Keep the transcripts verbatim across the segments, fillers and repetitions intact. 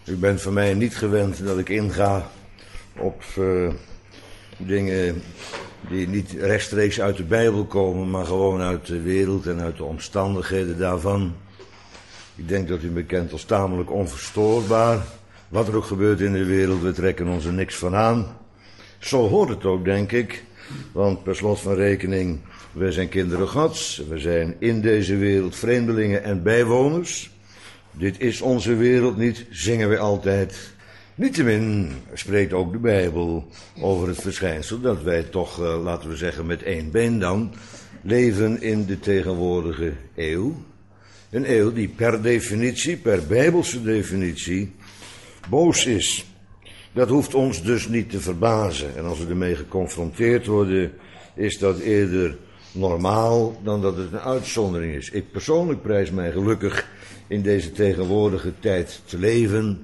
U bent van mij niet gewend dat ik inga op uh, dingen die niet rechtstreeks uit de Bijbel komen, maar gewoon uit de wereld en uit de omstandigheden daarvan. Ik denk dat u me kent als tamelijk onverstoorbaar. Wat er ook gebeurt in de wereld, we trekken ons er niks van aan. Zo hoort het ook, denk ik. Want per slot van rekening, wij zijn kinderen Gods. We zijn in deze wereld vreemdelingen en bijwoners. Dit is onze wereld niet, zingen we altijd. Niettemin spreekt ook de Bijbel over het verschijnsel dat wij toch, uh, laten we zeggen met één been dan, leven in de tegenwoordige eeuw. Een eeuw die per definitie, per Bijbelse definitie, boos is. Dat hoeft ons dus niet te verbazen. En als we ermee geconfronteerd worden, is dat eerder normaal dan dat het een uitzondering is. Ik persoonlijk prijs mij gelukkig in deze tegenwoordige tijd te leven,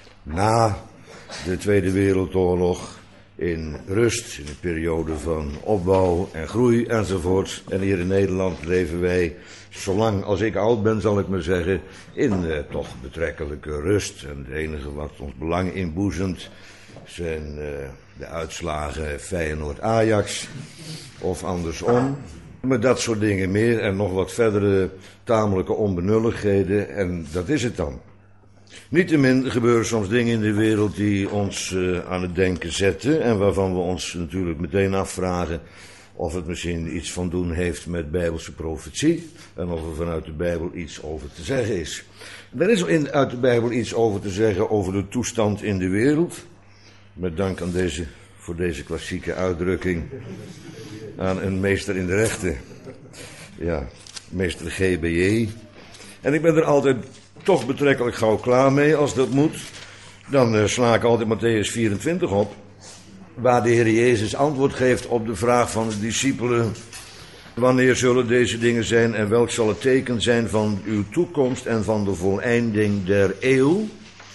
na de Tweede Wereldoorlog, in rust, in een periode van opbouw en groei enzovoort. En hier in Nederland leven wij, zolang als ik oud ben zal ik maar zeggen, in uh, toch betrekkelijke rust. En het enige wat ons belang inboezemt zijn uh, de uitslagen Feyenoord-Ajax of andersom. Maar dat soort dingen meer en nog wat verdere tamelijke onbenulligheden en dat is het dan. Niettemin gebeuren soms dingen in de wereld die ons uh, aan het denken zetten en waarvan we ons natuurlijk meteen afvragen of het misschien iets van doen heeft met Bijbelse profetie en of er vanuit de Bijbel iets over te zeggen is. Er is in, uit de Bijbel iets over te zeggen over de toestand in de wereld. Met dank aan deze, voor deze klassieke uitdrukking aan een meester in de rechten. Ja, meester G B J. En ik ben er altijd toch betrekkelijk gauw klaar mee als dat moet. Dan uh, sla ik altijd Matthäus vierentwintig op, waar de Heer Jezus antwoord geeft op de vraag van de discipelen: wanneer zullen deze dingen zijn en welk zal het teken zijn van uw toekomst en van de voleinding der eeuw?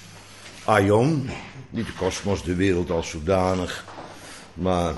Aion, niet de kosmos, de wereld als zodanig, maar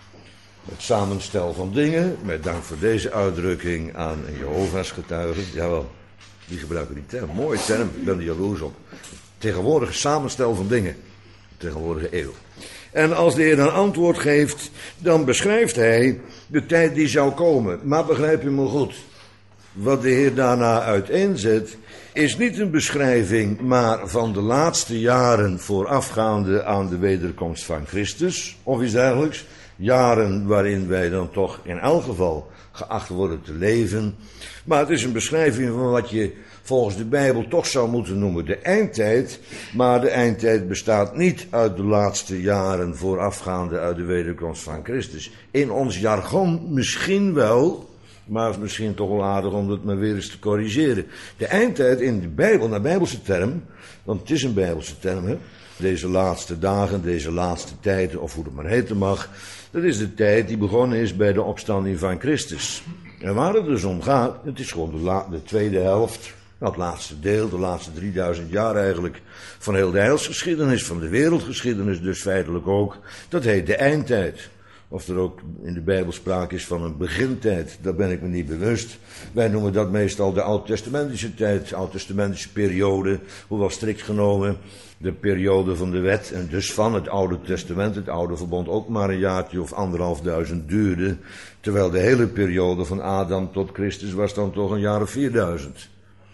het samenstel van dingen, met dank voor deze uitdrukking aan een Jehovah's getuige. Jawel, die gebruiken die term. Mooie term, ik ben er jaloers op. Tegenwoordige samenstel van dingen. Tegenwoordige eeuw. En als de Heer een antwoord geeft, dan beschrijft hij de tijd die zou komen. Maar begrijp je me goed. Wat de Heer daarna uiteenzet, is niet een beschrijving, maar van de laatste jaren voorafgaande aan de wederkomst van Christus, of iets dergelijks. Jaren waarin wij dan toch in elk geval geacht worden te leven. Maar het is een beschrijving van wat je volgens de Bijbel toch zou moeten noemen de eindtijd. Maar de eindtijd bestaat niet uit de laatste jaren voorafgaande uit de wederkomst van Christus. In ons jargon misschien wel, maar het is misschien toch wel aardig om het maar weer eens te corrigeren. De eindtijd in de Bijbel, naar Bijbelse term, want het is een Bijbelse term, hè? Deze laatste dagen, deze laatste tijden, of hoe het maar heten mag, dat is de tijd die begonnen is bij de opstanding van Christus. En waar het dus om gaat, het is gewoon de, la- de tweede helft, nou het laatste deel, de laatste drieduizend jaar eigenlijk, van heel de heilsgeschiedenis, van de wereldgeschiedenis dus feitelijk ook. Dat heet de eindtijd. Of er ook in de Bijbel sprake is van een begintijd, daar ben ik me niet bewust. Wij noemen dat meestal de oud-testamentische tijd, oud-testamentische periode, hoewel strikt genomen de periode van de wet en dus van het Oude Testament, het Oude Verbond, ook maar een jaartje of anderhalf duizend duurde, terwijl de hele periode van Adam tot Christus was dan toch een jaar of vierduizend.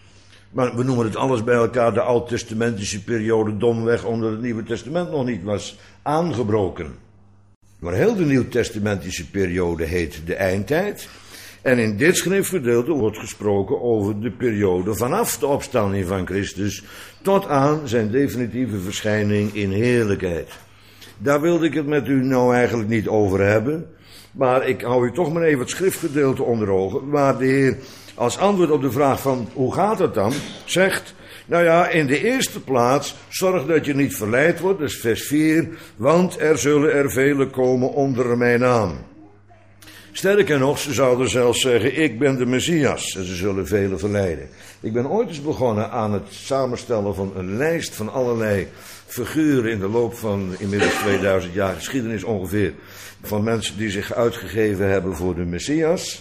Maar we noemen het alles bij elkaar de oud-testamentische periode domweg, omdat het Nieuwe Testament nog niet was aangebroken. Maar heel de nieuwtestamentische periode heet de eindtijd. En in dit schriftgedeelte wordt gesproken over de periode vanaf de opstanding van Christus tot aan zijn definitieve verschijning in heerlijkheid. Daar wilde ik het met u nou eigenlijk niet over hebben. Maar ik hou u toch maar even het schriftgedeelte onder ogen, waar de Heer als antwoord op de vraag van hoe gaat het dan, zegt: nou ja, in de eerste plaats, zorg dat je niet verleid wordt, dat is vers vier, want er zullen er velen komen onder mijn naam. Sterker nog, ze zouden zelfs zeggen, ik ben de Messias, en ze zullen velen verleiden. Ik ben ooit eens begonnen aan het samenstellen van een lijst van allerlei figuren in de loop van inmiddels tweeduizend jaar geschiedenis ongeveer, van mensen die zich uitgegeven hebben voor de Messias.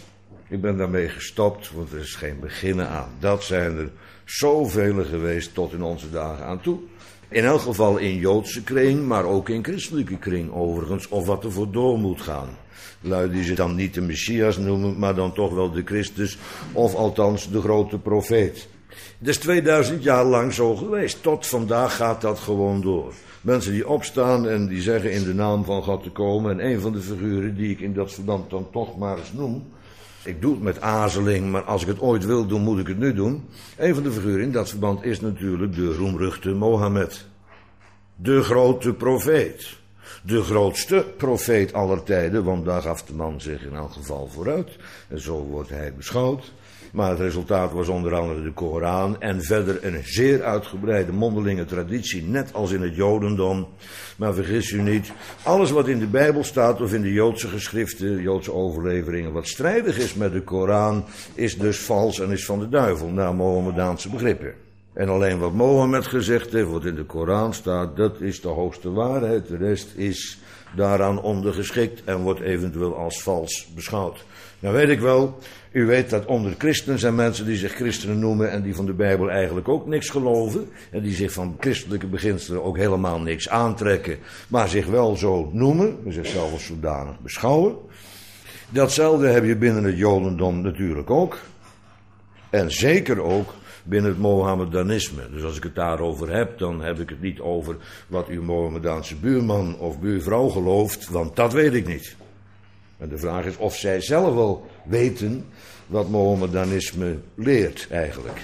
Ik ben daarmee gestopt, want er is geen beginnen aan. Dat zijn er zoveel geweest tot in onze dagen aan toe. In elk geval in Joodse kring, maar ook in christelijke kring overigens, of wat er voor door moet gaan. Lui die ze dan niet de Messias noemen, maar dan toch wel de Christus, of althans de grote profeet. Het is tweeduizend jaar lang zo geweest. Tot vandaag gaat dat gewoon door. Mensen die opstaan en die zeggen in de naam van God te komen. En een van de figuren die ik in dat verband dan toch maar eens noem. Ik doe het met aarzeling, maar als ik het ooit wil doen, moet ik het nu doen. Een van de figuren in dat verband is natuurlijk de roemruchte Mohammed. De grote profeet. De grootste profeet aller tijden, want daar gaf de man zich in elk geval vooruit. En zo wordt hij beschouwd. Maar het resultaat was onder andere de Koran en verder een zeer uitgebreide mondelinge traditie, net als in het Jodendom. Maar vergis u niet, alles wat in de Bijbel staat of in de Joodse geschriften, Joodse overleveringen, wat strijdig is met de Koran, is dus vals en is van de duivel, naar Mohammedaanse begrippen. En alleen wat Mohammed gezegd heeft, wat in de Koran staat, dat is de hoogste waarheid. De rest is daaraan ondergeschikt en wordt eventueel als vals beschouwd. Nou weet ik wel, u weet dat onder christenen zijn mensen die zich christenen noemen en die van de Bijbel eigenlijk ook niks geloven. En die zich van christelijke beginselen ook helemaal niks aantrekken, maar zich wel zo noemen, zichzelf als zodanig beschouwen. Datzelfde heb je binnen het Jodendom natuurlijk ook. En zeker ook binnen het Mohammedanisme. Dus als ik het daarover heb, dan heb ik het niet over wat uw Mohammedaanse buurman of buurvrouw gelooft, want dat weet ik niet. En de vraag is of zij zelf wel weten wat Mohammedanisme leert eigenlijk.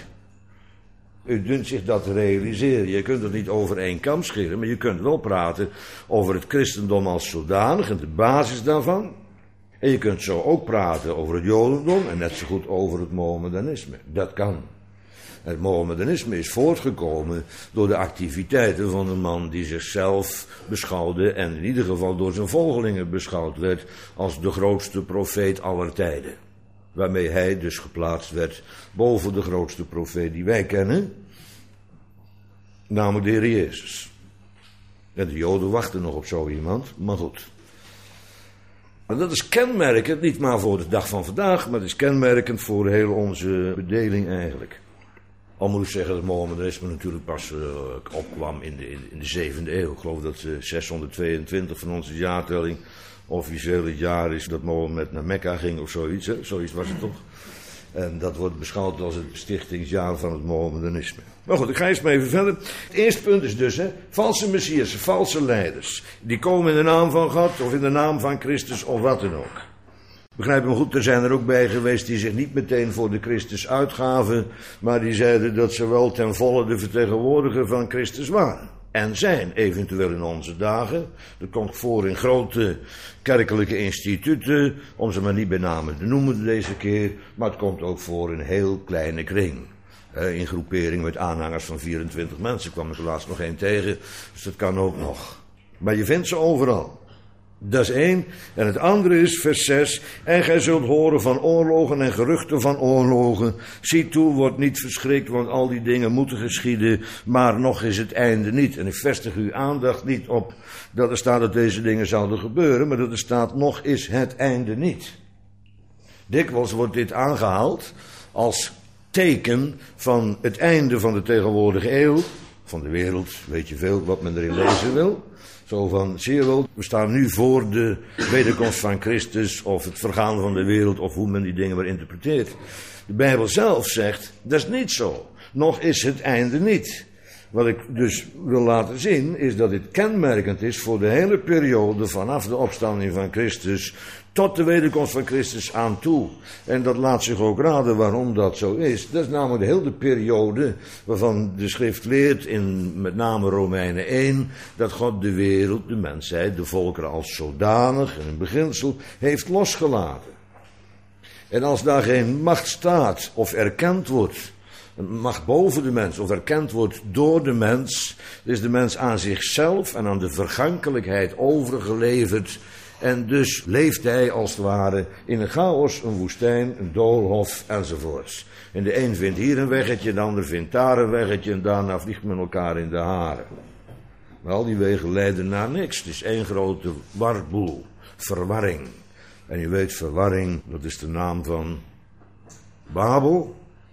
U dient zich dat te realiseren. Je kunt het niet over één kam scheren, maar je kunt wel praten over het christendom als zodanig en de basis daarvan. En je kunt zo ook praten over het Jodendom en net zo goed over het Mohammedanisme. Dat kan. Het Mohammedanisme is voortgekomen door de activiteiten van een man die zichzelf beschouwde en in ieder geval door zijn volgelingen beschouwd werd als de grootste profeet aller tijden. Waarmee hij dus geplaatst werd boven de grootste profeet die wij kennen, namelijk de Heer Jezus. En de Joden wachten nog op zo iemand, maar goed. En dat is kenmerkend, niet maar voor de dag van vandaag, maar het is kenmerkend voor heel onze bedeling eigenlijk. Al moet ik zeggen dat het Mohammedanisme natuurlijk pas uh, opkwam in de, in de zevende eeuw. Ik geloof dat uh, zeshonderdtweeëntwintig van onze jaartelling officieel het jaar is dat Mohammed naar Mekka ging of zoiets. Hè? Zoiets was het toch? En dat wordt beschouwd als het stichtingsjaar van het Mohammedanisme. Maar goed, ik ga eens maar even verder. Het eerste punt is dus, hè, valse messias, valse leiders. Die komen in de naam van God of in de naam van Christus of wat dan ook. Begrijp me goed, er zijn er ook bij geweest die zich niet meteen voor de Christus uitgaven, maar die zeiden dat ze wel ten volle de vertegenwoordiger van Christus waren. En zijn, eventueel in onze dagen. Dat komt voor in grote kerkelijke instituten, om ze maar niet bij name te noemen deze keer, maar het komt ook voor in heel kleine kring. In groepering met aanhangers van vierentwintig mensen kwam ik er laatst nog één tegen, dus dat kan ook nog. Maar je vindt ze overal. Dat is één. En het andere is vers zes. En gij zult horen van oorlogen en geruchten van oorlogen. Zie toe, word niet verschrikt, want al die dingen moeten geschieden. Maar nog is het einde niet. En ik vestig uw aandacht niet op dat er staat dat deze dingen zouden gebeuren, maar dat er staat nog is het einde niet. Dikwijls wordt dit aangehaald als teken van het einde van de tegenwoordige eeuw. Van de wereld, weet je veel wat men erin lezen wil. Zo van, zie je wel, we staan nu voor de wederkomst van Christus of het vergaan van de wereld of hoe men die dingen maar interpreteert. De Bijbel zelf zegt, dat is niet zo. Nog is het einde niet. Wat ik dus wil laten zien is dat dit kenmerkend is voor de hele periode vanaf de opstanding van Christus tot de wederkomst van Christus aan toe. En dat laat zich ook raden waarom dat zo is. Dat is namelijk de hele periode waarvan de schrift leert in met name Romeinen één... dat God de wereld, de mensheid, de volkeren als zodanig en in beginsel heeft losgelaten. En als daar geen macht staat of erkend wordt, een macht boven de mens of erkend wordt door de mens, is de mens aan zichzelf en aan de vergankelijkheid overgeleverd. En dus leeft hij als het ware in een chaos, een woestijn, een doolhof enzovoorts. En de een vindt hier een weggetje, de ander vindt daar een weggetje en daarna vliegt men elkaar in de haren. Maar al die wegen leiden naar niks. Het is één grote warboel, verwarring. En u weet, verwarring, dat is de naam van Babel,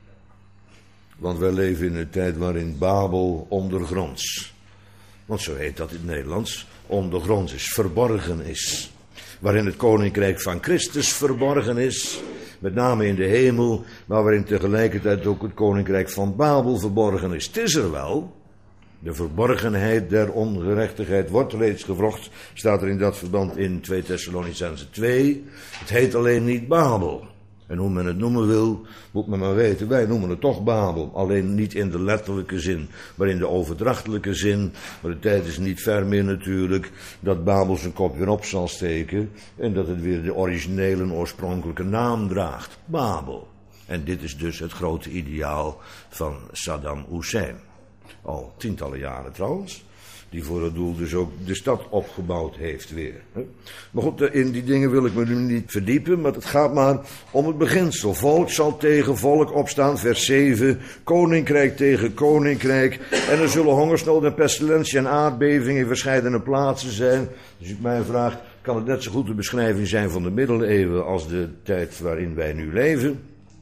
want wij leven in een tijd waarin Babel ondergronds, want zo heet dat in het Nederlands, ondergronds is, verborgen is. Waarin het koninkrijk van Christus verborgen is, met name in de hemel, maar waarin tegelijkertijd ook het koninkrijk van Babel verborgen is. Het is er wel. De verborgenheid der ongerechtigheid wordt reeds gewrocht, staat er in dat verband in twee Thessalonicenzen twee. Het heet alleen niet Babel. En hoe men het noemen wil, moet men maar weten. Wij noemen het toch Babel. Alleen niet in de letterlijke zin, maar in de overdrachtelijke zin. Maar de tijd is niet ver meer natuurlijk dat Babel zijn kop weer op zal steken. En dat het weer de originele en oorspronkelijke naam draagt. Babel. En dit is dus het grote ideaal van Saddam Hussein. Al tientallen jaren trouwens. Die voor het doel dus ook de stad opgebouwd heeft weer. Maar goed, in die dingen wil ik me nu niet verdiepen. Maar het gaat maar om het beginsel. Volk zal tegen volk opstaan, vers zeven. Koninkrijk tegen koninkrijk. En er zullen hongersnood en pestilentie en aardbevingen in verschillende plaatsen zijn. Dus ik mij vraag, kan het net zo goed de beschrijving zijn van de middeleeuwen als de tijd waarin wij nu leven?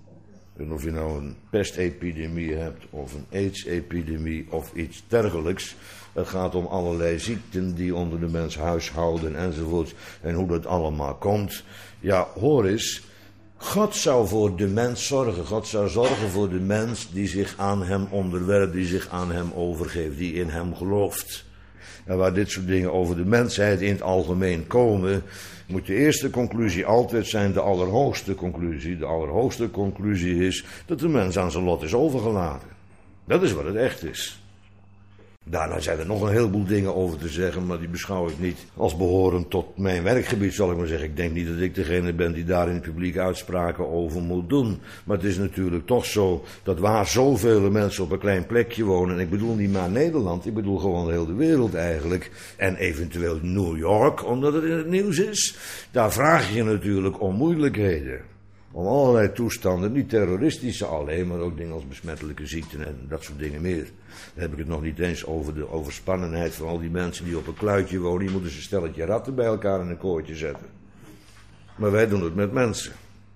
En of je nou een pestepidemie hebt of een aids-epidemie of iets dergelijks. Het gaat om allerlei ziekten die onder de mens huishouden enzovoort. En hoe dat allemaal komt. Ja, hoor eens. God zou voor de mens zorgen. God zou zorgen voor de mens die zich aan hem onderwerpt, die zich aan hem overgeeft, die in hem gelooft. En waar dit soort dingen over de mensheid in het algemeen komen, moet de eerste conclusie altijd zijn de allerhoogste conclusie. De allerhoogste conclusie is dat de mens aan zijn lot is overgelaten. Dat is wat het echt is. Daarna zijn er nog een heleboel dingen over te zeggen, maar die beschouw ik niet als behorend tot mijn werkgebied, zal ik maar zeggen. Ik denk niet dat ik degene ben die daar in het publiek uitspraken over moet doen. Maar het is natuurlijk toch zo dat waar zoveel mensen op een klein plekje wonen, en ik bedoel niet maar Nederland, ik bedoel gewoon heel de wereld eigenlijk, en eventueel New York, omdat het in het nieuws is, daar vraag je natuurlijk om moeilijkheden. Om allerlei toestanden, niet terroristische alleen, maar ook dingen als besmettelijke ziekten en dat soort dingen meer. Dan heb ik het nog niet eens over de overspannenheid van al die mensen die op een kluitje wonen. Die moeten ze een stelletje ratten bij elkaar in een kooitje zetten. Maar wij doen het met mensen.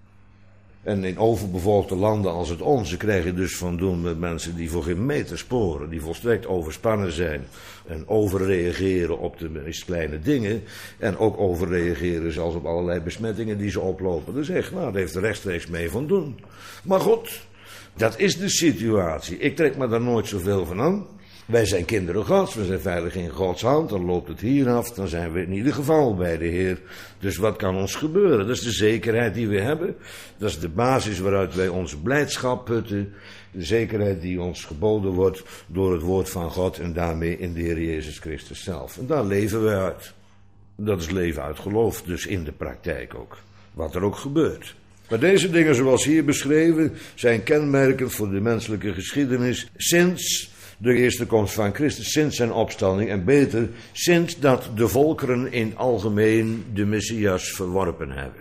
En in overbevolkte landen als het onze krijg je dus van doen met mensen die voor geen meter sporen, die volstrekt overspannen zijn en overreageren op de meest kleine dingen en ook overreageren zelfs op allerlei besmettingen die ze oplopen. Dus echt, nou, dat heeft er rechtstreeks mee van doen. Maar goed, dat is de situatie. Ik trek me daar nooit zoveel van aan. Wij zijn kinderen Gods, we zijn veilig in Gods hand, dan loopt het hier af, dan zijn we in ieder geval bij de Heer. Dus wat kan ons gebeuren? Dat is de zekerheid die we hebben. Dat is de basis waaruit wij onze blijdschap putten. De zekerheid die ons geboden wordt door het woord van God en daarmee in de Heer Jezus Christus zelf. En daar leven we uit. Dat is leven uit geloof, dus in de praktijk ook. Wat er ook gebeurt. Maar deze dingen zoals hier beschreven zijn kenmerkend voor de menselijke geschiedenis sinds de eerste komst van Christus, sinds zijn opstanding en beter, sinds dat de volkeren in het algemeen de Messias verworpen hebben.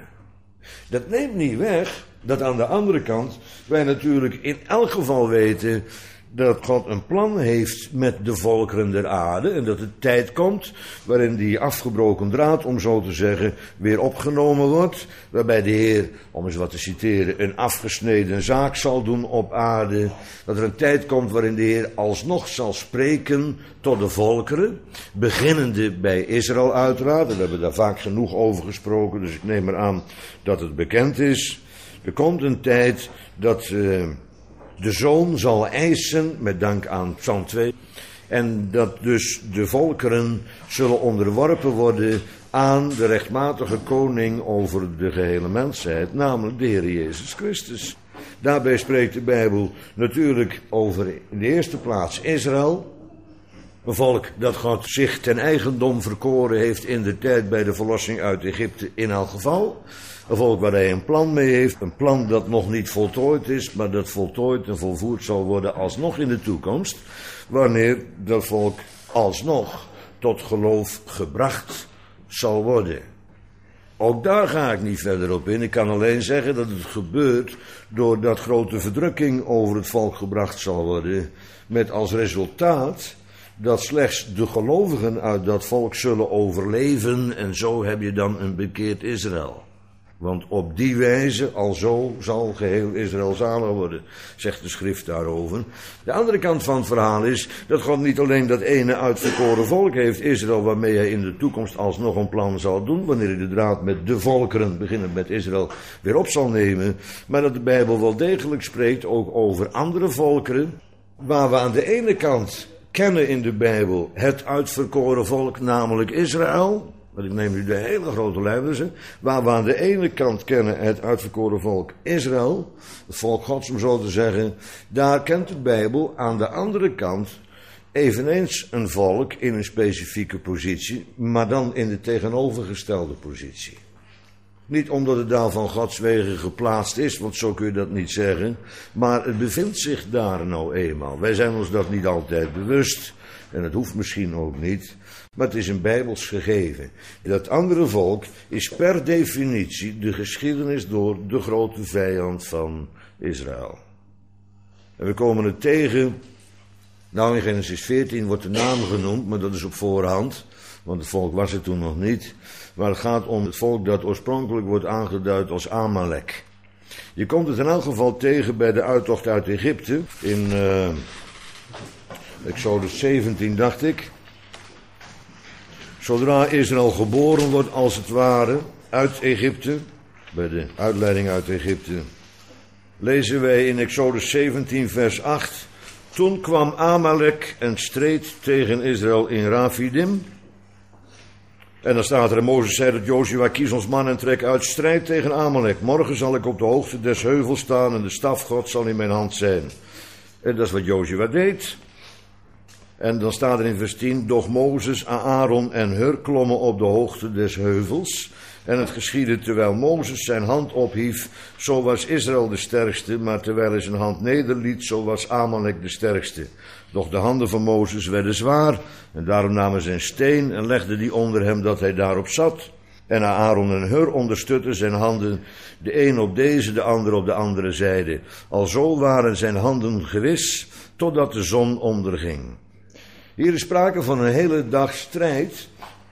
Dat neemt niet weg dat aan de andere kant wij natuurlijk in elk geval weten dat God een plan heeft met de volkeren der aarde en dat het tijd komt waarin die afgebroken draad, om zo te zeggen, weer opgenomen wordt, waarbij de Heer, om eens wat te citeren, een afgesneden zaak zal doen op aarde, dat er een tijd komt waarin de Heer alsnog zal spreken tot de volkeren, beginnende bij Israël uiteraard, en we hebben daar vaak genoeg over gesproken, dus ik neem maar aan dat het bekend is. Er komt een tijd dat Uh, De zoon zal eisen, met dank aan Psalm twee, en dat dus de volkeren zullen onderworpen worden aan de rechtmatige koning over de gehele mensheid, namelijk de Heer Jezus Christus. Daarbij spreekt de Bijbel natuurlijk over in de eerste plaats Israël, een volk dat God zich ten eigendom verkoren heeft in de tijd bij de verlossing uit Egypte in elk geval. Een volk waar hij een plan mee heeft, een plan dat nog niet voltooid is, maar dat voltooid en volvoerd zal worden alsnog in de toekomst, wanneer dat volk alsnog tot geloof gebracht zal worden. Ook daar ga ik niet verder op in. Ik kan alleen zeggen dat het gebeurt doordat grote verdrukking over het volk gebracht zal worden, met als resultaat dat slechts de gelovigen uit dat volk zullen overleven en zo heb je dan een bekeerd Israël. Want op die wijze, alzo, zal geheel Israël zalig worden, zegt de schrift daarover. De andere kant van het verhaal is dat God niet alleen dat ene uitverkoren volk heeft, Israël, waarmee hij in de toekomst alsnog een plan zal doen, wanneer hij de draad met de volkeren, beginnend met Israël, weer op zal nemen. Maar dat de Bijbel wel degelijk spreekt ook over andere volkeren, waar we aan de ene kant kennen in de Bijbel het uitverkoren volk, namelijk Israël. Want ik neem nu de hele grote lijnen, waar we aan de ene kant kennen het uitverkoren volk Israël, het volk Gods om zo te zeggen, daar kent de Bijbel aan de andere kant eveneens een volk in een specifieke positie, maar dan in de tegenovergestelde positie. Niet omdat het daar van Gods wegen geplaatst is, want zo kun je dat niet zeggen, maar het bevindt zich daar nou eenmaal. Wij zijn ons dat niet altijd bewust, en het hoeft misschien ook niet, maar het is een Bijbels gegeven. Dat andere volk is per definitie de geschiedenis door de grote vijand van Israël. En we komen het tegen, nou in Genesis veertien wordt de naam genoemd, maar dat is op voorhand, want het volk was er toen nog niet. Maar het gaat om het volk dat oorspronkelijk wordt aangeduid als Amalek. Je komt het in elk geval tegen bij de uittocht uit Egypte, in uh, Exodus zeventien dacht ik. Zodra Israël geboren wordt als het ware uit Egypte, bij de uitleiding uit Egypte, lezen wij in Exodus zeventien vers acht. Toen kwam Amalek en streed tegen Israël in Rafidim. En dan staat er, en Mozes zei dat Jozua, kies ons man en trek uit strijd tegen Amalek. Morgen zal ik op de hoogte des heuvels staan en de staf God zal in mijn hand zijn. En dat is wat Jozua deed. En dan staat er in vers tien, doch Mozes, Aaron en Hur klommen op de hoogte des heuvels. En het geschiedde terwijl Mozes zijn hand ophief, zo was Israël de sterkste, maar terwijl hij zijn hand nederliet, zo was Amalek de sterkste. Doch de handen van Mozes werden zwaar, en daarom namen ze een steen en legden die onder hem dat hij daarop zat. En Aaron en Hur onderstutten zijn handen, de een op deze, de ander op de andere zijde. Alzo waren zijn handen gewis, totdat de zon onderging. Hier is sprake van een hele dag strijd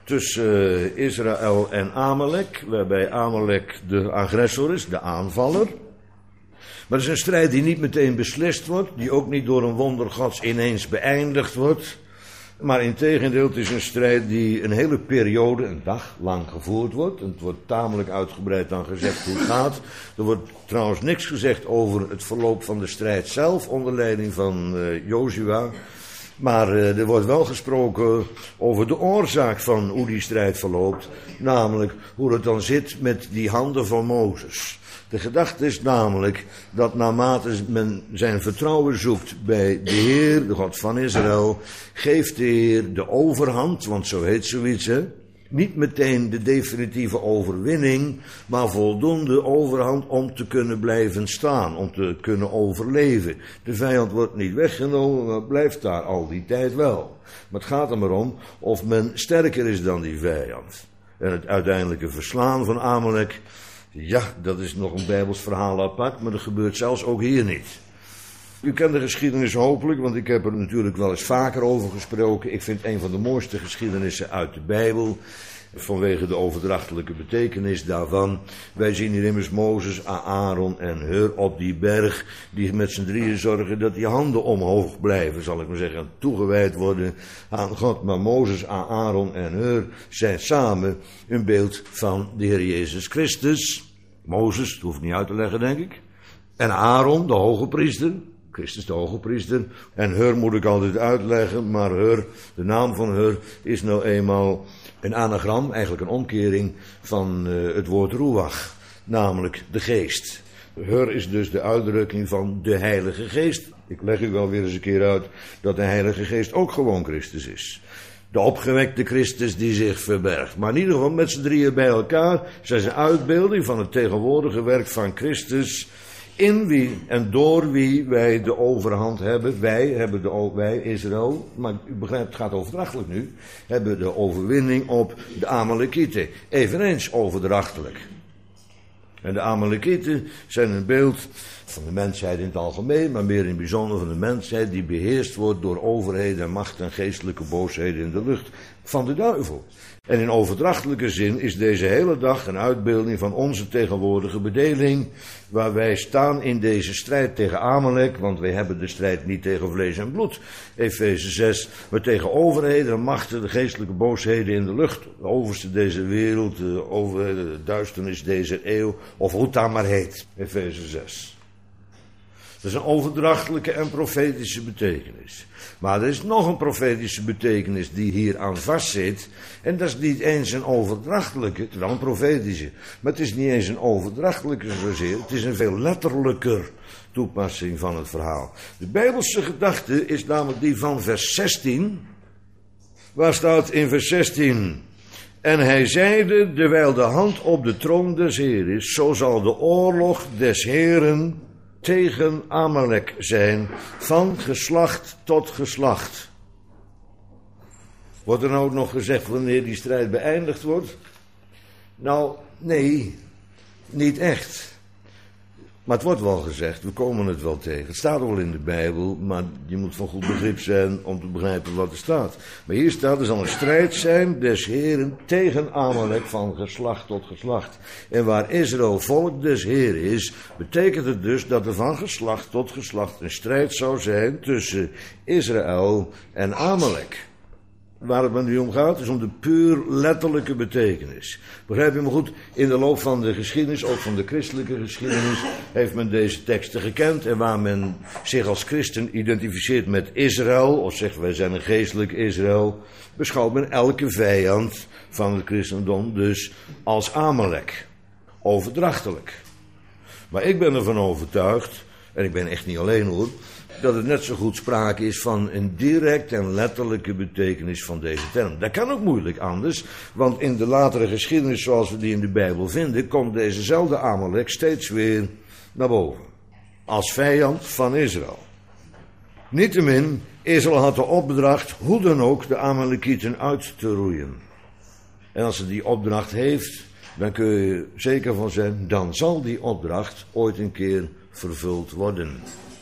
tussen Israël en Amalek, waarbij Amalek de agressor is, de aanvaller. Maar het is een strijd die niet meteen beslist wordt, die ook niet door een wonder Gods ineens beëindigd wordt. Maar integendeel, het is een strijd die een hele periode, een dag lang gevoerd wordt. En het wordt tamelijk uitgebreid dan gezegd hoe het gaat. Er wordt trouwens niks gezegd over het verloop van de strijd zelf, onder leiding van uh, Jozua. Maar uh, er wordt wel gesproken over de oorzaak van hoe die strijd verloopt. Namelijk hoe het dan zit met die handen van Mozes. De gedachte is namelijk dat naarmate men zijn vertrouwen zoekt bij de Heer, de God van Israël, geeft de Heer de overhand, want zo heet zoiets, hè. Niet meteen de definitieve overwinning, maar voldoende overhand om te kunnen blijven staan, om te kunnen overleven. De vijand wordt niet weggenomen, maar blijft daar al die tijd wel. Maar het gaat er maar om of men sterker is dan die vijand. En het uiteindelijke verslaan van Amalek, ja, dat is nog een Bijbels verhaal apart, maar dat gebeurt zelfs ook hier niet. U kent de geschiedenis hopelijk, want ik heb er natuurlijk wel eens vaker over gesproken. Ik vind een van de mooiste geschiedenissen uit de Bijbel, vanwege de overdrachtelijke betekenis daarvan. Wij zien hier immers Mozes, Aaron en Hur op die berg, die met z'n drieën zorgen dat die handen omhoog blijven, zal ik maar zeggen, toegewijd worden aan God. Maar Mozes, Aaron en Hur zijn samen een beeld van de Heer Jezus Christus. Mozes, dat hoef ik niet uit te leggen, denk ik. En Aaron, de hoge priester. Christus de hoge priester. En Hur moet ik altijd uitleggen, maar Hur, de naam van Hur, is nou eenmaal een anagram, eigenlijk een omkering van uh, het woord ruach, namelijk de geest. Hur is dus de uitdrukking van de Heilige Geest. Ik leg u wel weer eens een keer uit dat de Heilige Geest ook gewoon Christus is. De opgewekte Christus die zich verbergt. Maar in ieder geval met z'n drieën bij elkaar zijn ze een uitbeelding van het tegenwoordige werk van Christus, in wie en door wie wij de overhand hebben. Wij hebben de, wij, Israël, maar u begrijpt, het gaat overdrachtelijk nu, hebben de overwinning op de Amalekieten. Eveneens overdrachtelijk. En de Amalekieten zijn een beeld van de mensheid in het algemeen, maar meer in het bijzonder van de mensheid, die beheerst wordt door overheden en macht en geestelijke boosheden in de lucht van de duivel. En in overdrachtelijke zin is deze hele dag een uitbeelding van onze tegenwoordige bedeling, waar wij staan in deze strijd tegen Amalek, want wij hebben de strijd niet tegen vlees en bloed, Efeze zes, maar tegen overheden en machten, de geestelijke boosheden in de lucht, de overste deze wereld, de, over, de duisternis deze eeuw, of hoe het daar maar heet, Efeze zes. Dat is een overdrachtelijke en profetische betekenis. Maar er is nog een profetische betekenis die hier aan vastzit. En dat is niet eens een overdrachtelijke, het is wel een profetische. Maar het is niet eens een overdrachtelijke zozeer. Het is een veel letterlijker toepassing van het verhaal. De Bijbelse gedachte is namelijk die van vers zestien. Waar staat in vers zestien... En hij zeide, terwijl de hand op de troon des Heer is, zo zal de oorlog des Heeren tegen Amalek zijn, van geslacht tot geslacht. Wordt er nou ook nog gezegd wanneer die strijd beëindigd wordt? Nou, nee, niet echt. Maar het wordt wel gezegd, we komen het wel tegen. Het staat wel in de Bijbel, maar je moet van goed begrip zijn om te begrijpen wat er staat. Maar hier staat, er zal een strijd zijn des Heeren tegen Amalek van geslacht tot geslacht. En waar Israël volk des Heeren is, betekent het dus dat er van geslacht tot geslacht een strijd zou zijn tussen Israël en Amalek. Waar het me nu om gaat, is om de puur letterlijke betekenis. Begrijp je me goed? In de loop van de geschiedenis, ook van de christelijke geschiedenis, heeft men deze teksten gekend. En waar men zich als christen identificeert met Israël, of zegt wij zijn een geestelijk Israël, beschouwt men elke vijand van het christendom dus als Amalek. Overdrachtelijk. Maar ik ben ervan overtuigd, en ik ben echt niet alleen hoor, dat het net zo goed sprake is van een direct en letterlijke betekenis van deze term. Dat kan ook moeilijk anders, want in de latere geschiedenis zoals we die in de Bijbel vinden, komt dezezelfde Amalek steeds weer naar boven. Als vijand van Israël. Niettemin, Israël had de opdracht hoe dan ook de Amalekieten uit te roeien. En als ze die opdracht heeft, dan kun je zeker van zijn, dan zal die opdracht ooit een keer vervuld worden.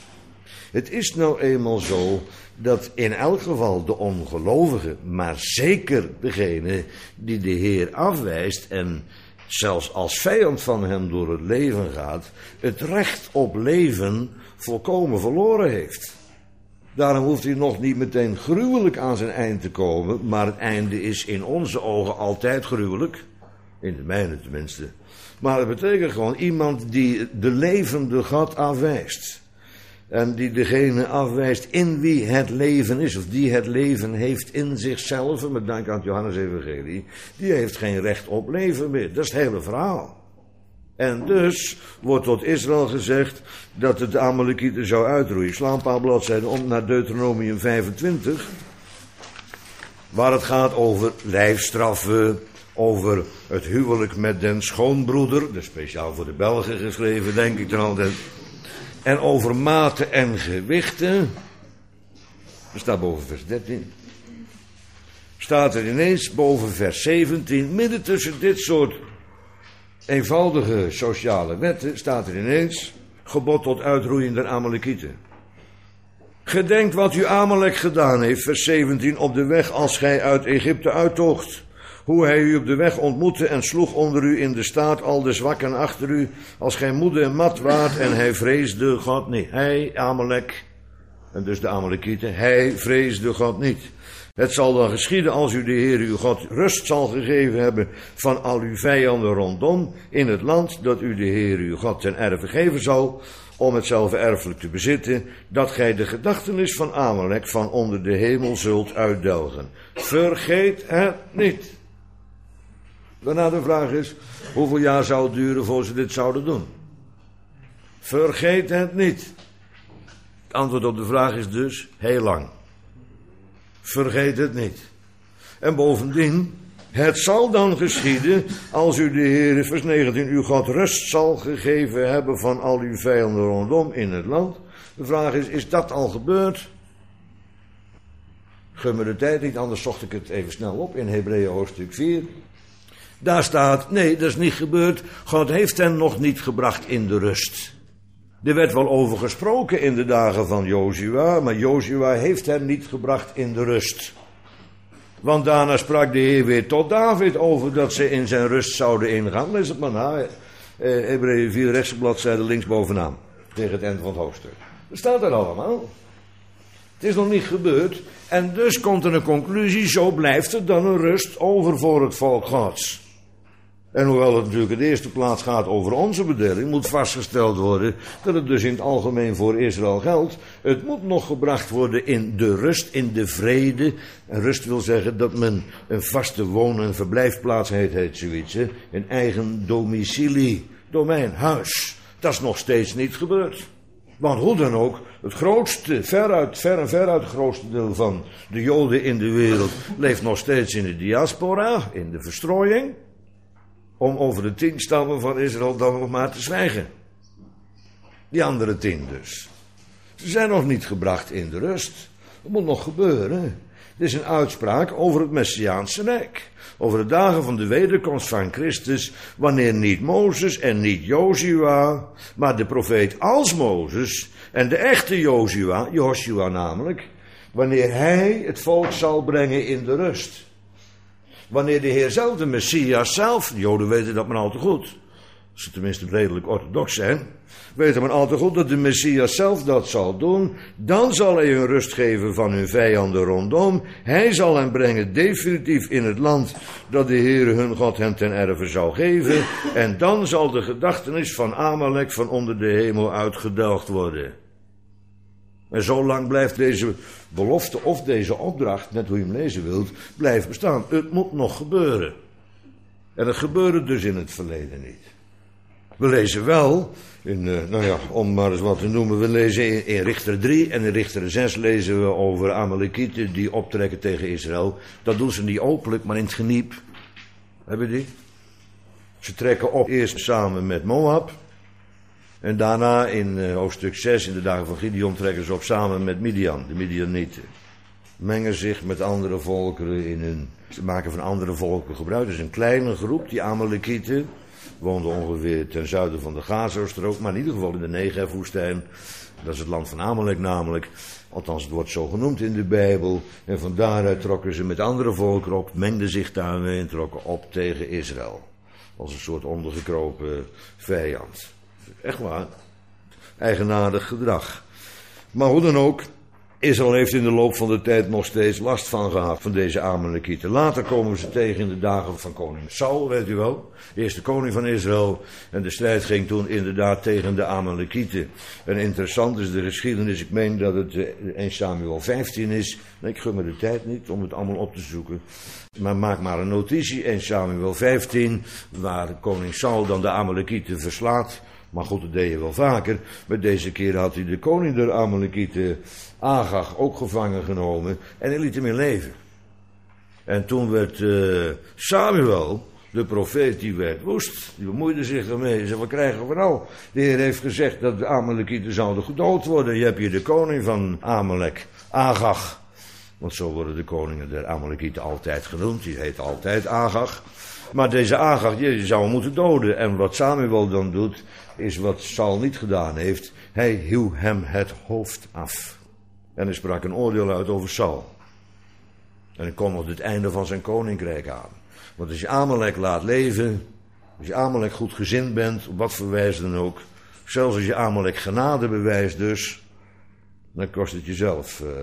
Het is nou eenmaal zo dat in elk geval de ongelovige, maar zeker degene die de Heer afwijst en zelfs als vijand van hem door het leven gaat, het recht op leven volkomen verloren heeft. Daarom hoeft hij nog niet meteen gruwelijk aan zijn eind te komen, maar het einde is in onze ogen altijd gruwelijk. In de mijne tenminste. Maar het betekent gewoon iemand die de levende God afwijst. En die degene afwijst in wie het leven is, of die het leven heeft in zichzelf, met dank aan het Johannes-evangelie, die heeft geen recht op leven meer. Dat is het hele verhaal. En dus wordt tot Israël gezegd dat het de Amalekieten zou uitroeien. Ik sla een paar bladzijden om naar Deuteronomium vijfentwintig, waar het gaat over lijfstraffen, over het huwelijk met den schoonbroeder, dat is speciaal voor de Belgen geschreven, denk ik dan altijd. En over maten en gewichten, dat staat boven vers dertien. Staat er ineens boven vers zeventien, midden tussen dit soort eenvoudige sociale wetten, staat er ineens gebod tot uitroeien der Amalekieten. Gedenkt wat u Amalek gedaan heeft, vers zeventien, op de weg als gij uit Egypte uittocht. Hoe hij u op de weg ontmoette en sloeg onder u in de staat al de zwakken achter u, als gij moede en mat waart en hij vreesde God niet. Hij, Amalek, en dus de Amalekieten, hij vreesde God niet. Het zal dan geschieden als u de Heer uw God rust zal gegeven hebben van al uw vijanden rondom in het land dat u de Heer uw God ten erve geven zal, om hetzelfde erfelijk te bezitten, dat gij de gedachtenis van Amalek van onder de hemel zult uitdelgen. Vergeet het niet. Waarna de vraag is, hoeveel jaar zou het duren voor ze dit zouden doen? Vergeet het niet. Het antwoord op de vraag is dus heel lang. Vergeet het niet. En bovendien, het zal dan geschieden als u de Heer, vers negentien, uw God rust zal gegeven hebben van al uw vijanden rondom in het land. De vraag is, is dat al gebeurd? Gun me de tijd niet, anders zocht ik het even snel op in Hebreeën hoofdstuk vier. Daar staat, nee, dat is niet gebeurd. God heeft hen nog niet gebracht in de rust. Er werd wel over gesproken in de dagen van Jozua, maar Jozua heeft hen niet gebracht in de rust. Want daarna sprak de Heer weer tot David over dat ze in zijn rust zouden ingaan. Lees het maar na, eh, Hebreeën vier, rechtse bladzijde linksbovenaan, tegen het eind van het hoofdstuk. Dat staat er allemaal. Het is nog niet gebeurd. En dus komt er een conclusie, zo blijft er dan een rust over voor het volk Gods. En hoewel het natuurlijk in de eerste plaats gaat over onze bedeling, moet vastgesteld worden dat het dus in het algemeen voor Israël geldt. Het moet nog gebracht worden in de rust, in de vrede. En rust wil zeggen dat men een vaste woon- en verblijfplaats heeft, heet zoiets. Hè? Een eigen domicilie, domein, huis. Dat is nog steeds niet gebeurd. Want hoe dan ook, het grootste, veruit, ver en veruit het grootste deel van de Joden in de wereld leeft nog steeds in de diaspora, in de verstrooiing. Om over de tien stammen van Israël dan nog maar te zwijgen. Die andere tien dus. Ze zijn nog niet gebracht in de rust. Dat moet nog gebeuren. Het is een uitspraak over het Messiaanse Rijk. Over de dagen van de wederkomst van Christus. Wanneer niet Mozes en niet Jozua, maar de profeet als Mozes en de echte Jozua, Joshua namelijk. Wanneer hij het volk zal brengen in de rust. Wanneer de Heer zelf, de Messias zelf, de Joden weten dat maar al te goed, als ze tenminste redelijk orthodox zijn, weten maar al te goed dat de Messias zelf dat zal doen, dan zal hij hun rust geven van hun vijanden rondom. Hij zal hen brengen definitief in het land dat de Heer hun God hen ten erve zou geven. En dan zal de gedachtenis van Amalek van onder de hemel uitgedelgd worden. En zo lang blijft deze belofte of deze opdracht, net hoe je hem lezen wilt, blijft bestaan. Het moet nog gebeuren. En het gebeurde dus in het verleden niet. We lezen wel, in, uh, nou ja, om maar eens wat te noemen, we lezen in, in Richter drie en in Richter zes lezen we over Amalekieten die optrekken tegen Israël. Dat doen ze niet openlijk, maar in het geniep. Hebben die? Ze trekken op eerst samen met Moab. En daarna in uh, hoofdstuk zes, in de dagen van Gideon, trekken ze op samen met Midian, de Midianieten. Mengen zich met andere volkeren in hun... Ze maken van andere volken gebruik. Dus een kleine groep, die Amalekieten, woonden ongeveer ten zuiden van de Gazastrook, maar in ieder geval in de Negev-woestijn. Dat is het land van Amalek namelijk. Althans, het wordt zo genoemd in de Bijbel. En van daaruit trokken ze met andere volkeren op, mengden zich daarmee en trokken op tegen Israël. Als een soort ondergekropen vijand. Echt waar. Eigenaardig gedrag. Maar hoe dan ook, Israël heeft in de loop van de tijd nog steeds last van gehad, van deze Amalekieten. Later komen we ze tegen in de dagen van koning Saul, weet u wel. De eerste koning van Israël. En de strijd ging toen inderdaad tegen de Amalekieten. En interessant is de geschiedenis, ik meen dat het eerste Samuel vijftien is. Ik gun me de tijd niet om het allemaal op te zoeken. Maar maak maar een notitie, eerste Samuel vijftien, waar koning Saul dan de Amalekieten verslaat. Maar goed, dat deed je wel vaker. Maar deze keer had hij de koning der Amalekieten, Agag, ook gevangen genomen. En hij liet hem in leven. En toen werd uh, Samuel, de profeet, die werd woest. Die bemoeide zich ermee. Hij zei, wat krijgen we nou? De Heer heeft gezegd dat de Amalekieten zouden gedood worden. Je hebt hier de koning van Amalek, Agag. Want zo worden de koningen der Amalekieten altijd genoemd. Die heet altijd Agag. Maar deze Agag, je zou hem moeten doden. En wat Samuel dan doet, is wat Saul niet gedaan heeft. Hij hieuw hem het hoofd af. En hij sprak een oordeel uit over Saul. En hij kon op het einde van zijn koninkrijk aan. Want als je Amalek laat leven, als je Amalek goed gezind bent, op wat voor wijze dan ook, zelfs als je Amalek genade bewijst dus, dan kost het jezelf uh,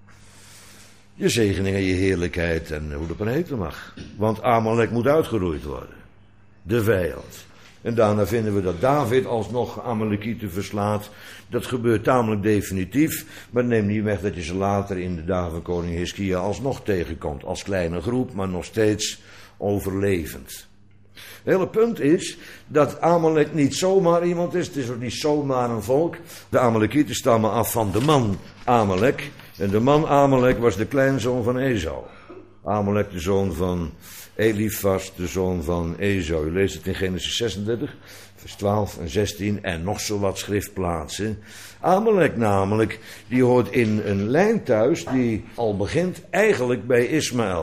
je zegening en je heerlijkheid en hoe dat maar heten mag. Want Amalek moet uitgeroeid worden. De vijand. En daarna vinden we dat David alsnog Amalekieten verslaat. Dat gebeurt tamelijk definitief. Maar neem niet weg dat je ze later in de dagen van koning Hiskia alsnog tegenkomt. Als kleine groep, maar nog steeds overlevend. Het hele punt is dat Amalek niet zomaar iemand is. Het is ook niet zomaar een volk. De Amalekieten stammen af van de man Amalek. En de man Amalek was de kleinzoon van Esau. Amalek, de zoon van Elifas, de zoon van Esau. U leest het in Genesis zesendertig, vers twaalf en zestien en nog zo wat schriftplaatsen. Amalek namelijk, die hoort in een lijn thuis die al begint eigenlijk bij Ismaël. Ik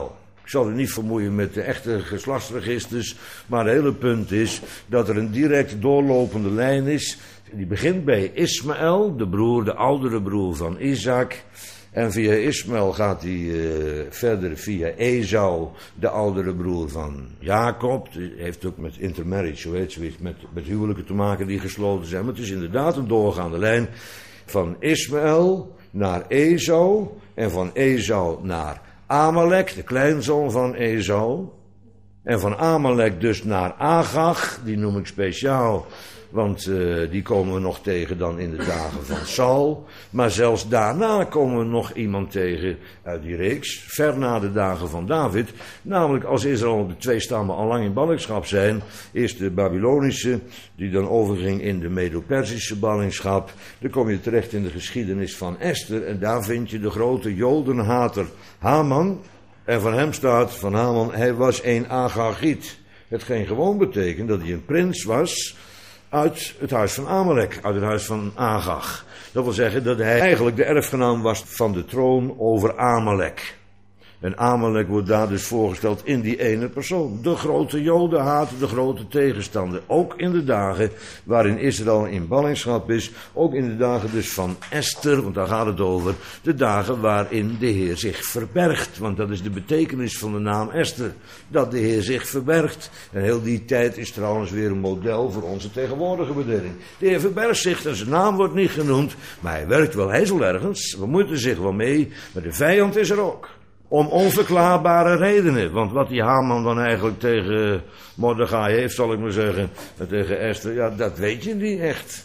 Ik zal u niet vermoeien met de echte geslachtsregisters, maar het hele punt is dat er een direct doorlopende lijn is. Die begint bij Ismaël, de broer, de oudere broer van Isaac. En via Ismaël gaat hij uh, verder via Esau, de oudere broer van Jacob. Het heeft ook met intermarriage, hoe heet zoiets, met, met huwelijken te maken die gesloten zijn. Maar het is inderdaad een doorgaande lijn van Ismaël naar Esau en van Esau naar Amalek, de kleinzoon van Esau. En van Amalek dus naar Agag, die noem ik speciaal, want uh, die komen we nog tegen dan in de dagen van Saul. Maar zelfs daarna komen we nog iemand tegen uit die reeks, ver na de dagen van David. Namelijk als Israël de twee stammen al lang in ballingschap zijn, eerst de Babylonische, die dan overging in de Medo-Persische ballingschap. Dan kom je terecht in de geschiedenis van Esther en daar vind je de grote Jodenhater Haman. En van hem staat, van Haman, hij was een Agagiet. Hetgeen gewoon betekent dat hij een prins was uit het huis van Amalek, uit het huis van Agag. Dat wil zeggen dat hij eigenlijk de erfgenaam was van de troon over Amalek. En Amalek wordt daar dus voorgesteld in die ene persoon. De grote Jodenhater, de grote tegenstander. Ook in de dagen waarin Israël in ballingschap is. Ook in de dagen dus van Esther, want daar gaat het over. De dagen waarin de Heer zich verbergt. Want dat is de betekenis van de naam Esther. Dat de Heer zich verbergt. En heel die tijd is trouwens weer een model voor onze tegenwoordige bediening. De Heer verbergt zich en zijn naam wordt niet genoemd. Maar hij werkt wel, hij is wel ergens. We moeten zich wel mee. Maar de vijand is er ook. Om onverklaarbare redenen. Want wat die Haman dan eigenlijk tegen Mordechai heeft, zal ik maar zeggen, en tegen Esther, ja, dat weet je niet echt.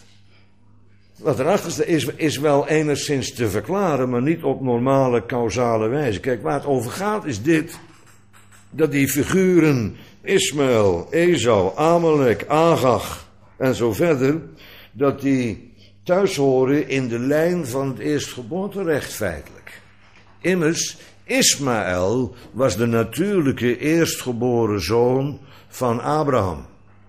Wat erachter is, is wel enigszins te verklaren, maar niet op normale, causale wijze. Kijk, waar het over gaat is dit, dat die figuren Ismaël, Esau, Amalek, Agag en zo verder, dat die thuis horen in de lijn van het eerstgeboorterecht feitelijk. Immers, Ismaël was de natuurlijke eerstgeboren zoon van Abraham.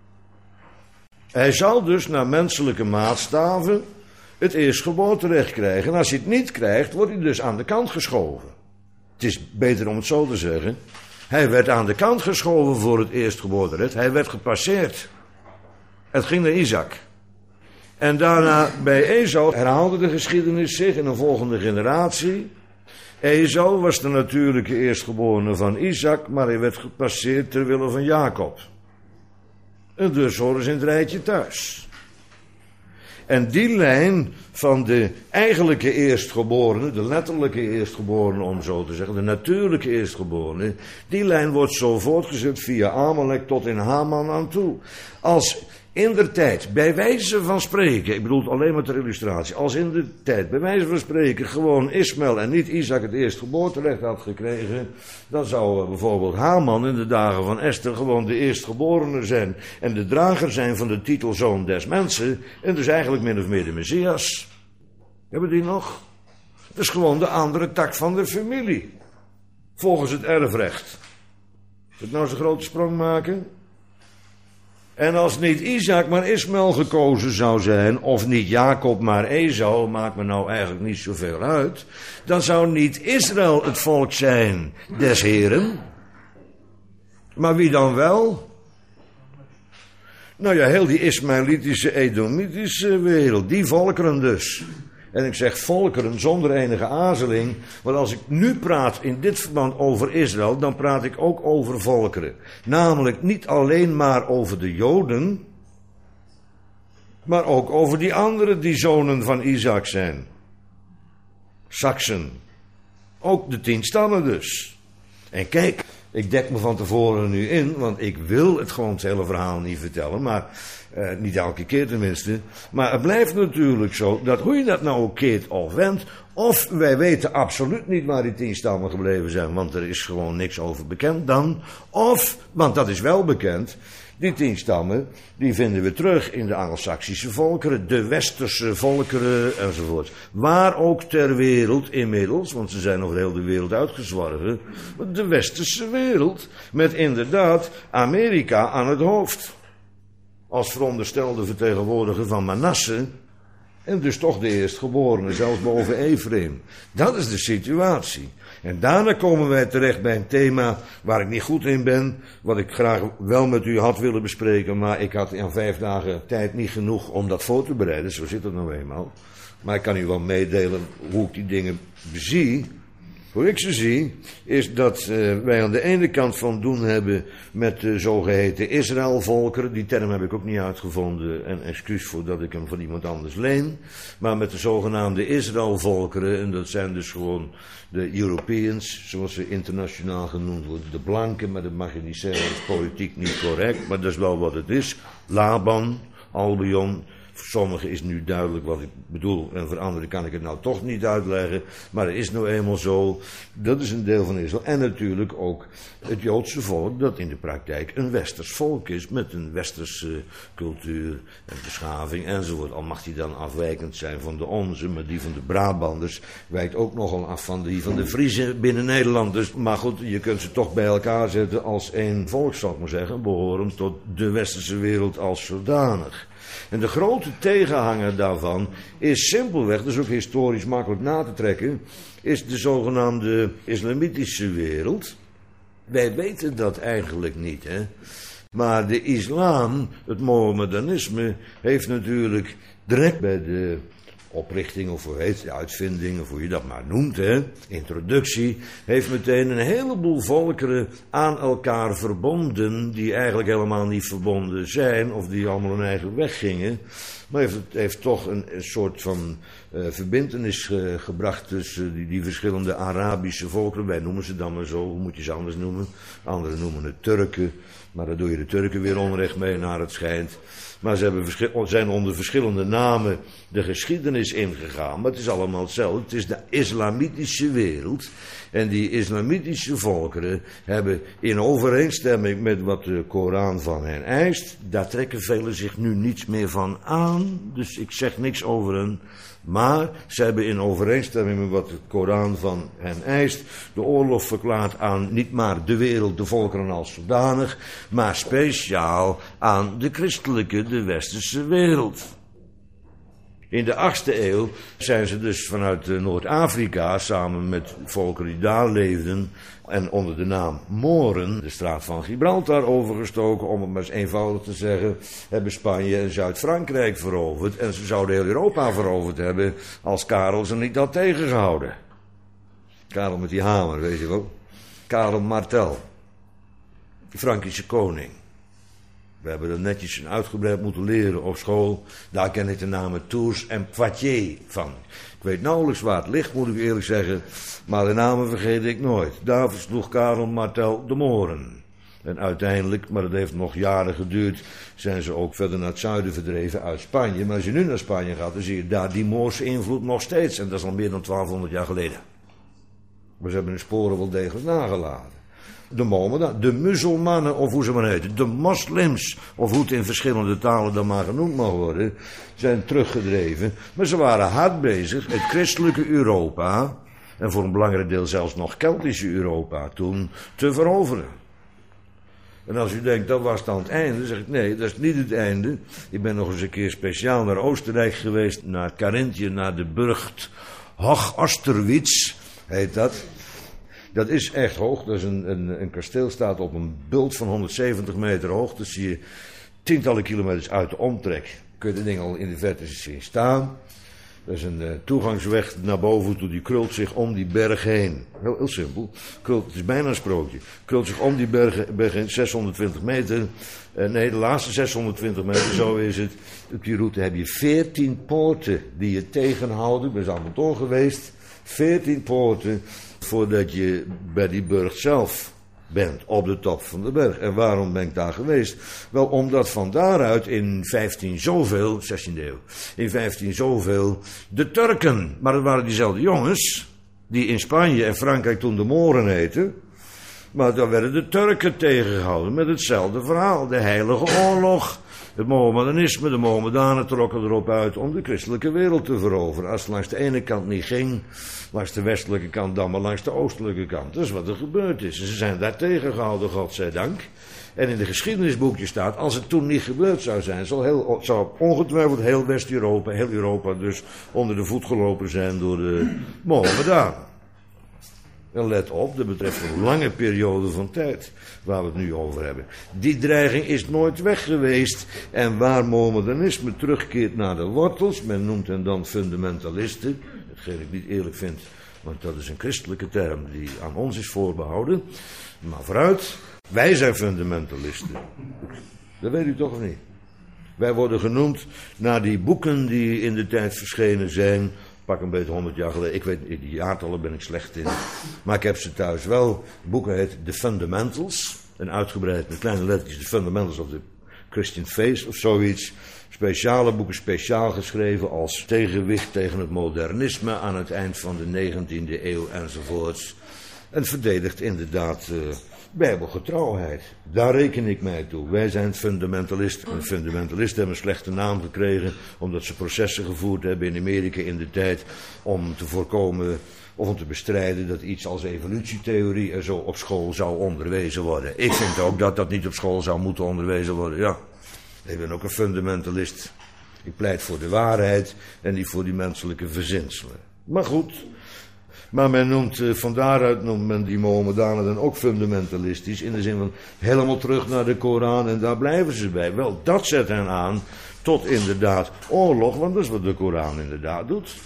Hij zal dus naar menselijke maatstaven het eerstgeboorterecht krijgen. En als hij het niet krijgt, wordt hij dus aan de kant geschoven. Het is beter om het zo te zeggen. Hij werd aan de kant geschoven voor het eerstgeboorterecht. Hij werd gepasseerd. Het ging naar Isaac. En daarna bij Esau herhaalde de geschiedenis zich in een volgende generatie. Esau was de natuurlijke eerstgeborene van Isaac, maar hij werd gepasseerd ter wille van Jacob. En dus horen ze in het rijtje thuis. En die lijn van de eigenlijke eerstgeborene, de letterlijke eerstgeborene om zo te zeggen, de natuurlijke eerstgeborene, die lijn wordt zo voortgezet via Amalek tot in Haman aan toe. Als in de tijd, bij wijze van spreken, ik bedoel het alleen maar ter illustratie, als in de tijd, bij wijze van spreken, gewoon Ismaël en niet Isaac het eerstgeboorterecht had gekregen, dan zou bijvoorbeeld Haman in de dagen van Esther gewoon de eerstgeborene zijn en de drager zijn van de titel zoon des mensen en dus eigenlijk min of meer de Messias. Hebben die nog? Dat is gewoon de andere tak van de familie, volgens het erfrecht. Moet ik nou zo'n grote sprong maken? En als niet Isaac maar Ismaël gekozen zou zijn, of niet Jacob maar Esau, maakt me nou eigenlijk niet zoveel uit, dan zou niet Israël het volk zijn des Heren. Maar wie dan wel? Nou ja, heel die Ismaëlitische, Edomitische wereld, die volkeren dus. En ik zeg volkeren zonder enige aarzeling, want als ik nu praat in dit verband over Israël, dan praat ik ook over volkeren. Namelijk niet alleen maar over de Joden, maar ook over die anderen die zonen van Isaac zijn. Saksen. Ook de tien stammen dus. En kijk, ik dek me van tevoren nu in, want ik wil het gewoon het hele verhaal niet vertellen, maar uh, niet elke keer tenminste. Maar het blijft natuurlijk zo, dat hoe je dat nou ook keert of wendt, of wij weten absoluut niet waar die tien stammen gebleven zijn, want er is gewoon niks over bekend dan. Of, want dat is wel bekend, die tien stammen, die vinden we terug in de Angelsaksische volkeren, de westerse volkeren enzovoort. Waar ook ter wereld inmiddels, want ze zijn over heel de wereld uitgezworven, de westerse wereld, met inderdaad Amerika aan het hoofd. Als veronderstelde vertegenwoordiger van Manasse, en dus toch de eerstgeborene, zelfs boven Ephraim. Dat is de situatie. En daarna komen wij terecht bij een thema waar ik niet goed in ben, wat ik graag wel met u had willen bespreken, maar ik had in vijf dagen tijd niet genoeg om dat voor te bereiden, zo zit het nou eenmaal. Maar ik kan u wel meedelen hoe ik die dingen bezie. Hoe ik ze zie, is dat uh, wij aan de ene kant van doen hebben met de zogeheten Israëlvolkeren. Die term heb ik ook niet uitgevonden en excuus voor dat ik hem van iemand anders leen. Maar met de zogenaamde Israëlvolkeren, en dat zijn dus gewoon de Europeans, zoals ze internationaal genoemd worden. De blanken, maar dat mag je niet zeggen, dat is politiek niet correct, maar dat is wel wat het is. Laban, Albion. Voor sommigen is nu duidelijk wat ik bedoel en voor anderen kan ik het nou toch niet uitleggen. Maar het is nou eenmaal zo, dat is een deel van Israël. En natuurlijk ook het Joodse volk dat in de praktijk een westers volk is met een westerse cultuur en beschaving enzovoort. Al mag die dan afwijkend zijn van de onze, maar die van de Brabanders wijkt ook nogal af van die van de Friezen binnen Nederland. Dus, maar goed, je kunt ze toch bij elkaar zetten als één volk, zal ik maar zeggen, behorend tot de westerse wereld als zodanig. En de grote tegenhanger daarvan is simpelweg, dat is ook historisch makkelijk na te trekken, is de zogenaamde islamitische wereld. Wij weten dat eigenlijk niet, hè. Maar de islam, het Mohammedanisme, heeft natuurlijk direct bij de oprichting, of hoe heet de uitvinding, of hoe je dat maar noemt, hè, introductie, heeft meteen een heleboel volkeren aan elkaar verbonden, die eigenlijk helemaal niet verbonden zijn, of die allemaal hun eigen weg gingen. Maar heeft, het heeft toch een, een soort van uh, verbintenis uh, gebracht tussen die, die verschillende Arabische volkeren. Wij noemen ze dan maar zo, hoe moet je ze anders noemen? Anderen noemen het Turken, maar daar doe je de Turken weer onrecht mee, naar het schijnt. Maar ze hebben, zijn onder verschillende namen de geschiedenis ingegaan. Maar het is allemaal hetzelfde. Het is de islamitische wereld. En die islamitische volkeren hebben in overeenstemming met wat de Koran van hen eist. Daar trekken velen zich nu niets meer van aan. Dus ik zeg niks over hen. Maar ze hebben in overeenstemming met wat de Koran van hen eist de oorlog verklaard aan niet maar de wereld, de volkeren als zodanig, maar speciaal aan de christelijke, de westerse wereld. In de achtste eeuw zijn ze dus vanuit Noord-Afrika samen met volkeren die daar leefden en onder de naam Moren de straat van Gibraltar overgestoken, om het maar eens eenvoudig te zeggen, hebben Spanje en Zuid-Frankrijk veroverd en ze zouden heel Europa veroverd hebben als Karel ze niet had tegengehouden. Karel met die hamer, weet je wel. Karel Martel, de Frankische koning. We hebben er netjes en uitgebreid moeten leren op school. Daar ken ik de namen Tours en Poitiers van. Ik weet nauwelijks waar het ligt, moet ik eerlijk zeggen. Maar de namen vergeet ik nooit. Daar versloeg Karel Martel de Moren. En uiteindelijk, maar dat heeft nog jaren geduurd, zijn ze ook verder naar het zuiden verdreven uit Spanje. Maar als je nu naar Spanje gaat, dan zie je daar die Moorse invloed nog steeds. En dat is al meer dan twaalfhonderd jaar geleden. Maar ze hebben hun sporen wel degelijk nagelaten. De Mohammedanen, de muzelmannen, of hoe ze maar heten, de moslims, of hoe het in verschillende talen dan maar genoemd mag worden, zijn teruggedreven. Maar ze waren hard bezig het christelijke Europa, en voor een belangrijk deel zelfs nog Keltische Europa toen, te veroveren. En als u denkt, dat was dan het einde, zeg ik, nee, dat is niet het einde. Ik ben nog eens een keer speciaal naar Oostenrijk geweest, naar Carinthië, naar de burcht Hoch-Osterwitz, heet dat. Dat is echt hoog. Dat is een, een, een kasteel staat op een bult van honderdzeventig meter hoog. Dat zie je tientallen kilometers uit de omtrek. Kun je de ding al in de verte zien staan. Er is een uh, toegangsweg naar boven toe. Die krult zich om die berg heen. Heel, heel simpel. Krult, het is bijna een sprookje. Krult zich om die berg, berg heen. zeshonderdtwintig meter. Uh, nee, de laatste zeshonderdtwintig meter, zo is het. Op die route heb je veertien poorten die je tegenhouden. Ik ben allemaal door geweest. veertien poorten voordat je bij die burcht zelf bent, op de top van de berg. En waarom ben ik daar geweest? Wel, omdat van daaruit in vijftien zoveel, zestiende eeuw, in vijftien zoveel, de Turken, maar dat waren diezelfde jongens, die in Spanje en Frankrijk toen de Moren heten, maar dan werden de Turken tegengehouden met hetzelfde verhaal, de Heilige Oorlog. Het Mohammedanisme, de Mohammedanen trokken erop uit om de christelijke wereld te veroveren. Als het langs de ene kant niet ging, langs de westelijke kant dan maar langs de oostelijke kant. Dat is wat er gebeurd is. En ze zijn daar tegengehouden, godzijdank. En in de geschiedenisboekje staat, als het toen niet gebeurd zou zijn, zou, heel, zou ongetwijfeld heel West-Europa, heel Europa dus onder de voet gelopen zijn door de Mohammedanen. En let op, dat betreft een lange periode van tijd waar we het nu over hebben. Die dreiging is nooit weg geweest. En waar Mohammedanisme terugkeert naar de wortels, men noemt hen dan fundamentalisten, hetgeen ik niet eerlijk vind, want dat is een christelijke term die aan ons is voorbehouden. Maar vooruit, wij zijn fundamentalisten. Dat weet u toch of niet? Wij worden genoemd naar die boeken die in de tijd verschenen zijn. Pak een beetje honderd jaar geleden. Ik weet, in die jaartallen ben ik slecht in. Maar ik heb ze thuis wel. Het boek heet The Fundamentals. En uitgebreid met kleine lettertjes. The Fundamentals of the Christian Faith of zoiets. Speciale boeken, speciaal geschreven als tegenwicht tegen het modernisme aan het eind van de negentiende eeuw enzovoorts. En verdedigt inderdaad uh, bijbelgetrouwheid. Daar reken ik mij toe. Wij zijn fundamentalisten. En fundamentalisten hebben een slechte naam gekregen omdat ze processen gevoerd hebben in Amerika in de tijd om te voorkomen of om te bestrijden dat iets als evolutietheorie er zo op school zou onderwezen worden. Ik vind ook dat dat niet op school zou moeten onderwezen worden. Ja, ik ben ook een fundamentalist. Ik pleit voor de waarheid en niet voor die menselijke verzinselen. Maar goed. Maar men noemt, van daaruit noemt men die Mohammedanen dan ook fundamentalistisch. In de zin van helemaal terug naar de Koran en daar blijven ze bij. Wel, dat zet hen aan tot inderdaad oorlog, want dat is wat de Koran inderdaad doet.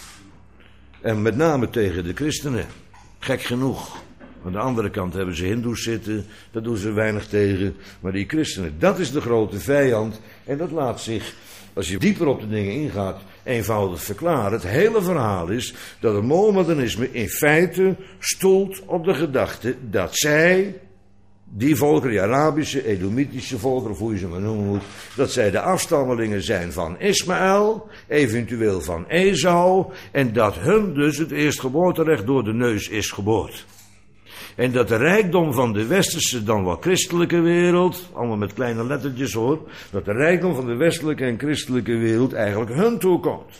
En met name tegen de christenen. Gek genoeg. Aan de andere kant hebben ze hindoes zitten, daar doen ze weinig tegen. Maar die christenen, dat is de grote vijand. En dat laat zich, als je dieper op de dingen ingaat, eenvoudig verklaren. Het hele verhaal is dat het Mohammedanisme in feite stoelt op de gedachte dat zij, die volkeren, die Arabische, Edomitische volkeren, of hoe je ze maar noemen moet, dat zij de afstammelingen zijn van Ismaël, eventueel van Esau, en dat hun dus het eerstgeboorterecht door de neus is geboord. En dat de rijkdom van de westerse, dan wel christelijke wereld, allemaal met kleine lettertjes hoor, dat de rijkdom van de westelijke en christelijke wereld eigenlijk hun toekomt.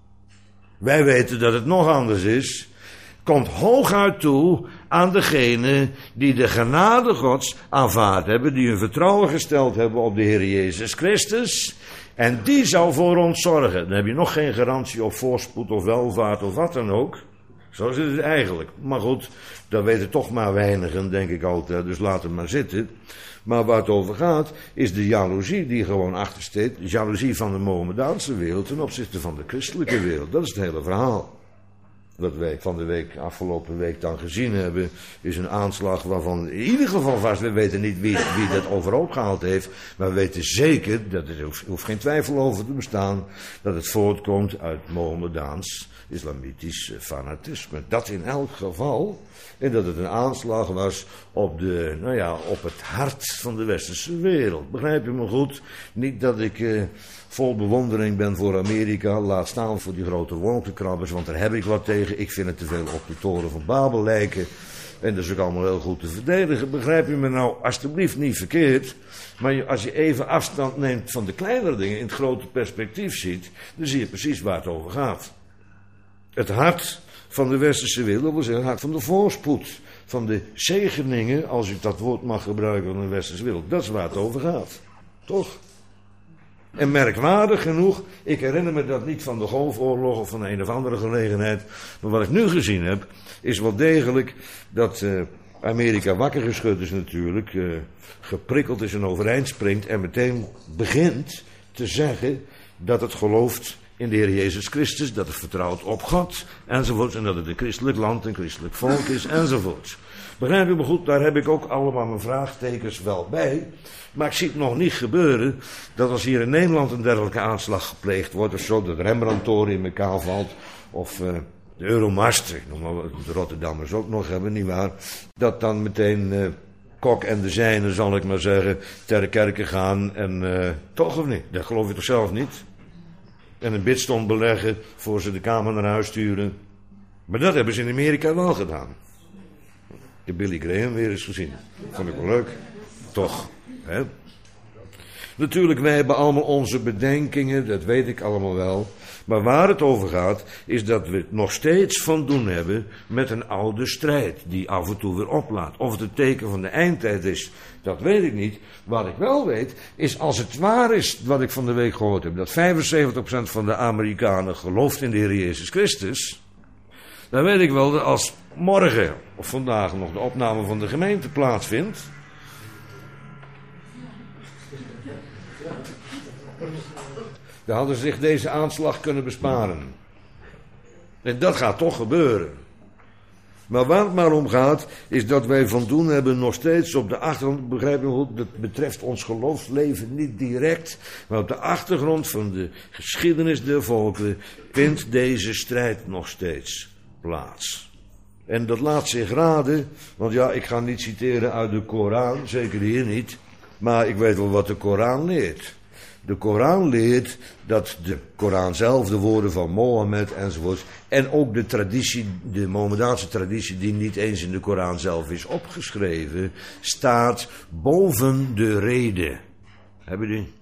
Wij weten dat het nog anders is. Komt hooguit toe aan degene die de genade Gods aanvaard hebben, die hun vertrouwen gesteld hebben op de Heer Jezus Christus. En die zou voor ons zorgen. Dan heb je nog geen garantie op voorspoed of welvaart of wat dan ook. Zo zit het eigenlijk. Maar goed, dat weten toch maar weinigen, denk ik altijd. Dus laat het maar zitten. Maar waar het over gaat, is de jaloezie die gewoon achtersteekt. De jaloezie van de Mohammedaanse wereld ten opzichte van de christelijke wereld. Dat is het hele verhaal. Wat wij van de week, afgelopen week dan gezien hebben, is een aanslag waarvan in ieder geval vast, we weten niet wie, wie dat overhoop gehaald heeft, maar we weten zeker, dat er hoeft, hoeft geen twijfel over te bestaan, dat het voortkomt uit Mohammedaans, islamitisch fanatisme. Dat in elk geval, en dat het een aanslag was op, de, nou ja, op het hart van de westerse wereld. Begrijp je me goed? Niet dat ik eh, vol bewondering ben voor Amerika, laat staan voor die grote wolkenkrabbers, want daar heb ik wat tegen. Ik vind het te veel op de toren van Babel lijken. En dat is ook allemaal heel goed te verdedigen. Begrijp je me nou alsjeblieft niet verkeerd. Maar als je even afstand neemt van de kleinere dingen, in het grote perspectief ziet, dan zie je precies waar het over gaat. Het hart van de westerse wereld, dat wil zeggen het hart van de voorspoed. Van de zegeningen, als ik dat woord mag gebruiken van de westerse wereld. Dat is waar het over gaat. Toch? En merkwaardig genoeg, ik herinner me dat niet van de Golfoorlog of van een of andere gelegenheid. Maar wat ik nu gezien heb, is wel degelijk dat uh, Amerika wakker geschud is natuurlijk. Uh, geprikkeld is en overeind springt en meteen begint te zeggen dat het gelooft in de Heer Jezus Christus, dat het vertrouwt op God, enzovoorts. En dat het een christelijk land, een christelijk volk is, enzovoorts. Begrijp je me goed, daar heb ik ook allemaal mijn vraagtekens wel bij. Maar ik zie het nog niet gebeuren dat als hier in Nederland een dergelijke aanslag gepleegd wordt, of zo, dat Rembrandtoren in elkaar valt, of uh, de Euromast, ik noem maar de Rotterdammers ook nog hebben, nietwaar, dat dan meteen uh, Kok en de zijnen, zal ik maar zeggen, ter kerke gaan en uh, toch of niet? Dat geloof je toch zelf niet? En een bidstond beleggen voor ze de kamer naar huis sturen. Maar dat hebben ze in Amerika wel gedaan. Ik heb Billy Graham weer eens gezien. Vond ik wel leuk. Toch. Hè? Natuurlijk, wij hebben allemaal onze bedenkingen. Dat weet ik allemaal wel. Maar waar het over gaat, is dat we het nog steeds van doen hebben met een oude strijd. Die af en toe weer oplaat. Of het een teken van de eindtijd is, dat weet ik niet. Wat ik wel weet, is als het waar is, wat ik van de week gehoord heb, dat vijfenzeventig procent van de Amerikanen gelooft in de Heer Jezus Christus, Dan weet ik wel dat als morgen of vandaag nog de opname van de gemeente plaatsvindt, dan hadden ze zich deze aanslag kunnen besparen. En dat gaat toch gebeuren. Maar waar het maar om gaat, is dat wij van doen hebben nog steeds op de achtergrond, begrijp je goed, dat betreft ons geloofsleven niet direct, maar op de achtergrond van de geschiedenis der volkeren vindt deze strijd nog steeds plaats. En dat laat zich raden, want ja, ik ga niet citeren uit de Koran, zeker hier niet, maar ik weet wel wat de Koran leert. De Koran leert dat de Koran zelf, de woorden van Mohammed enzovoort, en ook de traditie, de Mohammedaanse traditie die niet eens in de Koran zelf is opgeschreven, staat boven de rede. Hebben die?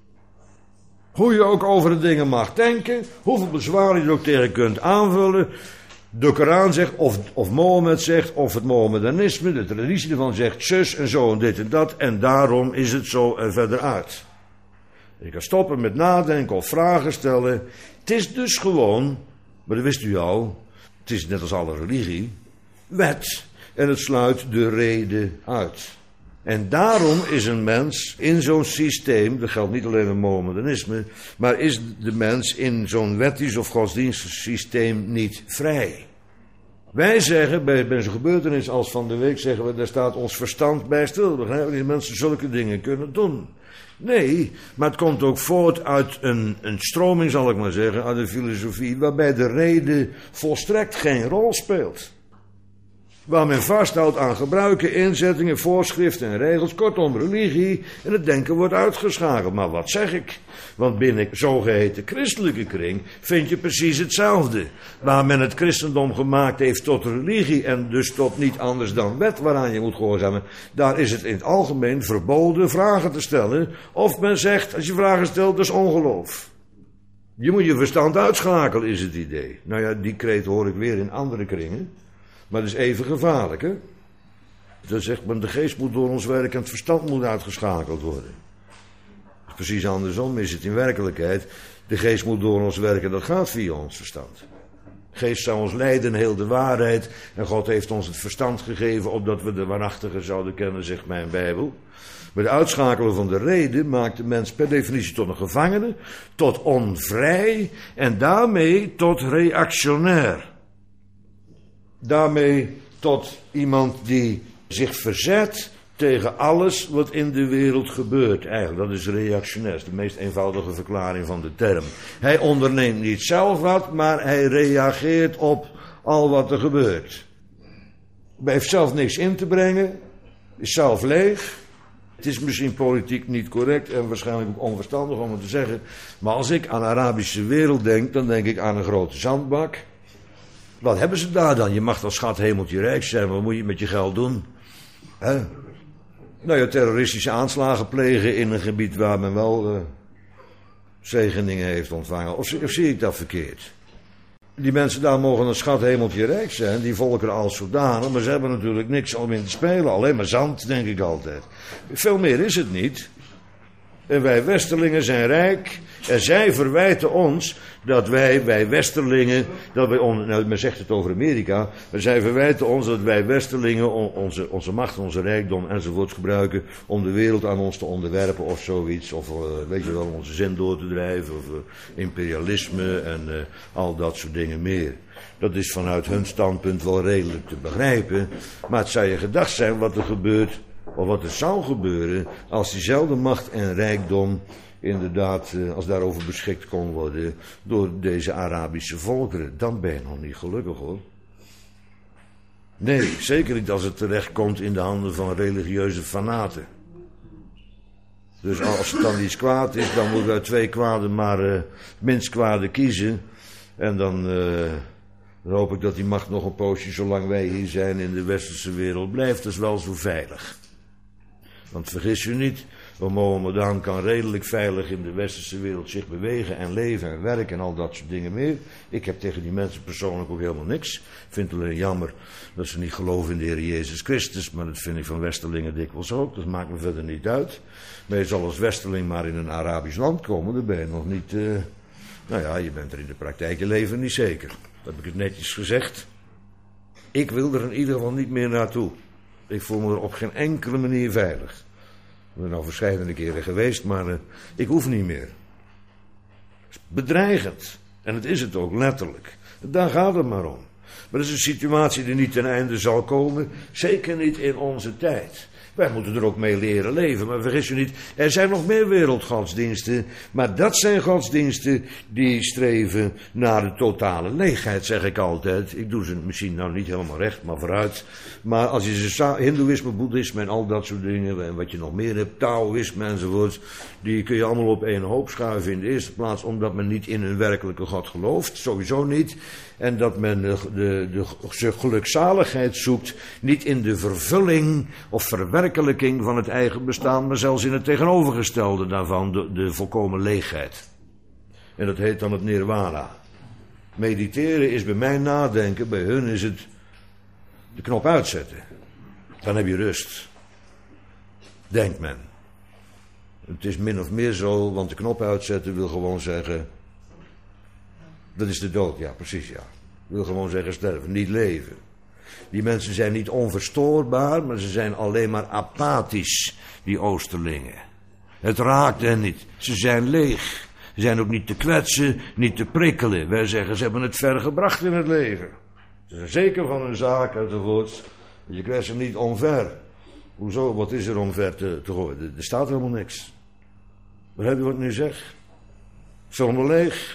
Hoe je ook over de dingen mag denken, hoeveel bezwaren je er ook tegen kunt aanvullen, de Koran zegt, of, of Mohammed zegt, of het Mohammedanisme, de traditie ervan zegt, zus en zo en dit en dat, en daarom is het zo en verder uit. Je kan stoppen met nadenken of vragen stellen. Het is dus gewoon, maar dat wist u al, het is net als alle religie, wet. En het sluit de rede uit. En daarom is een mens in zo'n systeem, dat geldt niet alleen in Mohammedanisme, maar is de mens in zo'n wettisch of godsdienstig systeem niet vrij. Wij zeggen, bij, bij zo'n gebeurtenis als van de week, zeggen we, daar staat ons verstand bij stil. Begrijpen die mensen zulke dingen kunnen doen. Nee, maar het komt ook voort uit een, een stroming, zal ik maar zeggen, uit een filosofie, waarbij de reden volstrekt geen rol speelt. Waar men vasthoudt aan gebruiken, inzettingen, voorschriften en regels, kortom religie, en het denken wordt uitgeschakeld. Maar wat zeg ik? Want binnen zogeheten christelijke kring vind je precies hetzelfde. Waar men het christendom gemaakt heeft tot religie en dus tot niet anders dan wet waaraan je moet gehoorzamen, daar is het in het algemeen verboden vragen te stellen. Of men zegt, als je vragen stelt, dat is ongeloof. Je moet je verstand uitschakelen, is het idee. Nou ja, die kreet hoor ik weer in andere kringen. Maar dat is even gevaarlijk, hè? Dan zegt men, de geest moet door ons werken en het verstand moet uitgeschakeld worden. Precies andersom is het in werkelijkheid. De geest moet door ons werken, dat gaat via ons verstand. De geest zou ons leiden in heel de waarheid. En God heeft ons het verstand gegeven, opdat we de waarachtige zouden kennen, zegt mijn Bijbel. Met het uitschakelen van de reden maakt de mens per definitie tot een gevangene, tot onvrij en daarmee tot reactionair. Daarmee tot iemand die zich verzet tegen alles wat in de wereld gebeurt. Eigenlijk, dat is reactionair. Dat is de meest eenvoudige verklaring van de term. Hij onderneemt niet zelf wat, maar hij reageert op al wat er gebeurt. Hij heeft zelf niks in te brengen, is zelf leeg. Het is misschien politiek niet correct en waarschijnlijk ook onverstandig om het te zeggen. Maar als ik aan de Arabische wereld denk, dan denk ik aan een grote zandbak. Wat hebben ze daar dan? Je mag als schat hemeltje rijk zijn, wat moet je met je geld doen? Hè? Nou ja, terroristische aanslagen plegen in een gebied waar men wel uh, zegeningen heeft ontvangen. Of, of zie ik dat verkeerd? Die mensen daar mogen een schat hemeltje rijk zijn, die volkeren als zodanig, maar ze hebben natuurlijk niks om in te spelen. Alleen maar zand, denk ik altijd. Veel meer is het niet. En wij Westerlingen zijn rijk. En zij verwijten ons dat wij, wij Westerlingen, dat wij, on, nou, men zegt het over Amerika, maar zij verwijten ons dat wij Westerlingen on, onze, onze macht, onze rijkdom enzovoort gebruiken om de wereld aan ons te onderwerpen of zoiets. Of uh, weet je wel, onze zin door te drijven, of uh, imperialisme en uh, al dat soort dingen meer. Dat is vanuit hun standpunt wel redelijk te begrijpen, maar het zou je gedacht zijn wat er gebeurt, of wat er zou gebeuren als diezelfde macht en rijkdom inderdaad, als daarover beschikt kon worden door deze Arabische volkeren. Dan ben je nog niet gelukkig, hoor. Nee, zeker niet als het terechtkomt in de handen van religieuze fanaten. Dus als het dan iets kwaad is, dan moeten we uit twee kwaden maar uh, minst kwade kiezen. En dan, uh, dan hoop ik dat die macht nog een poosje, zolang wij hier zijn in de westerse wereld, blijft dus wel zo veilig. Want vergis je niet, een Mohammedaan kan redelijk veilig in de westerse wereld zich bewegen en leven en werken en al dat soort dingen meer. Ik heb tegen die mensen persoonlijk ook helemaal niks. Ik vind het alleen jammer dat ze niet geloven in de Heer Jezus Christus, maar dat vind ik van Westerlingen dikwijls ook. Dat maakt me verder niet uit. Maar je zal als Westerling maar in een Arabisch land komen, dan ben je nog niet, uh, nou ja, je bent er in de praktijk je leven niet zeker. Dat heb ik het netjes gezegd. Ik wil er in ieder geval niet meer naartoe. Ik voel me er op geen enkele manier veilig. Ik ben al verschillende keren geweest, maar uh, ik hoef niet meer. Het is bedreigend. En het is het ook, letterlijk. Daar gaat het maar om. Maar dat is een situatie die niet ten einde zal komen. Zeker niet in onze tijd. Wij moeten er ook mee leren leven. Maar vergis je niet, er zijn nog meer wereldgodsdiensten. Maar dat zijn godsdiensten die streven naar de totale leegheid, zeg ik altijd. Ik doe ze misschien nou niet helemaal recht, maar vooruit. Maar als je ze hindoeïsme, boeddhisme en al dat soort dingen, en wat je nog meer hebt, taoïsme enzovoort, die kun je allemaal op één hoop schuiven in de eerste plaats, omdat men niet in een werkelijke God gelooft. Sowieso niet. En dat men de, de, de gelukzaligheid zoekt, niet in de vervulling of verwerkelijking van het eigen bestaan, maar zelfs in het tegenovergestelde daarvan, de, de volkomen leegheid. En dat heet dan het nirvana. Mediteren is bij mij nadenken, bij hun is het de knop uitzetten. Dan heb je rust. Denkt men. Het is min of meer zo, want de knop uitzetten wil gewoon zeggen, dat is de dood, ja, precies, ja. Wil gewoon zeggen sterven, niet leven. Die mensen zijn niet onverstoorbaar, maar ze zijn alleen maar apathisch, die Oosterlingen. Het raakt hen niet. Ze zijn leeg. Ze zijn ook niet te kwetsen, niet te prikkelen. Wij zeggen, ze hebben het ver gebracht in het leven. Ze zijn zeker van hun zaak enzovoorts. Je krijgt ze niet omver. Hoezo, wat is er omver te, te gooien? Er, er staat helemaal niks. Begrijp je wat ik nu zeg? Zomaar leeg.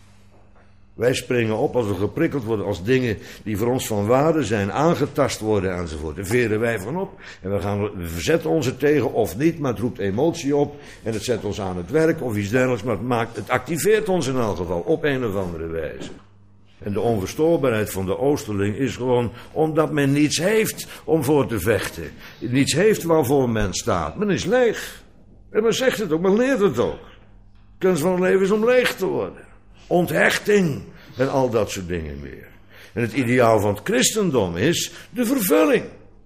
Wij springen op als we geprikkeld worden, als dingen die voor ons van waarde zijn, aangetast worden enzovoort. Daar veren wij van op en we, gaan, we verzetten ons er tegen of niet, maar het roept emotie op en het zet ons aan het werk of iets dergelijks, maar het, maakt, het activeert ons in elk geval op een of andere wijze. En de onverstoorbaarheid van de Oosterling is gewoon omdat men niets heeft om voor te vechten. Niets heeft waarvoor men staat. Men is leeg. En men zegt het ook, men leert het ook. De kunst van het leven is om leeg te worden. Onthechting en al dat soort dingen meer. En het ideaal van het christendom is de vervulling.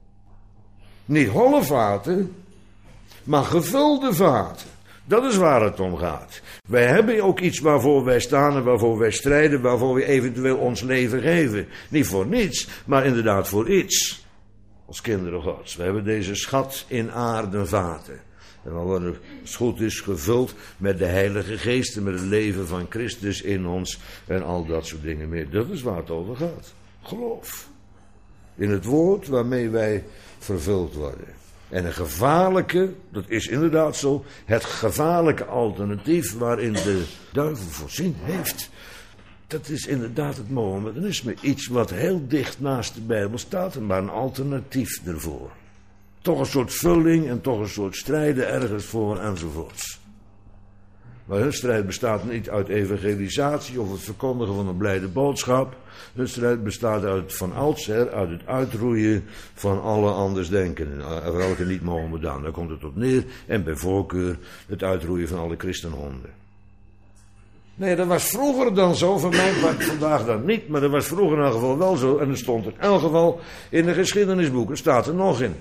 Niet holle vaten, maar gevulde vaten. Dat is waar het om gaat. Wij hebben ook iets waarvoor wij staan en waarvoor wij strijden, waarvoor we eventueel ons leven geven. Niet voor niets, maar inderdaad voor iets. Als kinderen Gods. We hebben deze schat in aarden vaten. En dan worden, als het goed is, gevuld met de Heilige Geest en met het leven van Christus in ons en al dat soort dingen meer. Dat is waar het over gaat. Geloof. In het woord waarmee wij vervuld worden. En een gevaarlijke, dat is inderdaad zo, het gevaarlijke alternatief waarin de duivel voorzien heeft. Dat is inderdaad het Mohammedanisme. Iets wat heel dicht naast de Bijbel staat, maar een alternatief ervoor. Toch een soort vulling en toch een soort strijden ergens voor enzovoorts. Maar hun strijd bestaat niet uit evangelisatie of het verkondigen van een blijde boodschap. Hun strijd bestaat uit van oudsher, uit het uitroeien van alle andersdenkenden. Vooral ook niet Mohammedan, daar komt het op neer. En bij voorkeur het uitroeien van alle christenhonden. Nee, dat was vroeger dan zo, van mijn part vandaag dan niet. Maar dat was vroeger in elk geval wel zo. En er stond in elk geval in de geschiedenisboeken, staat er nog in.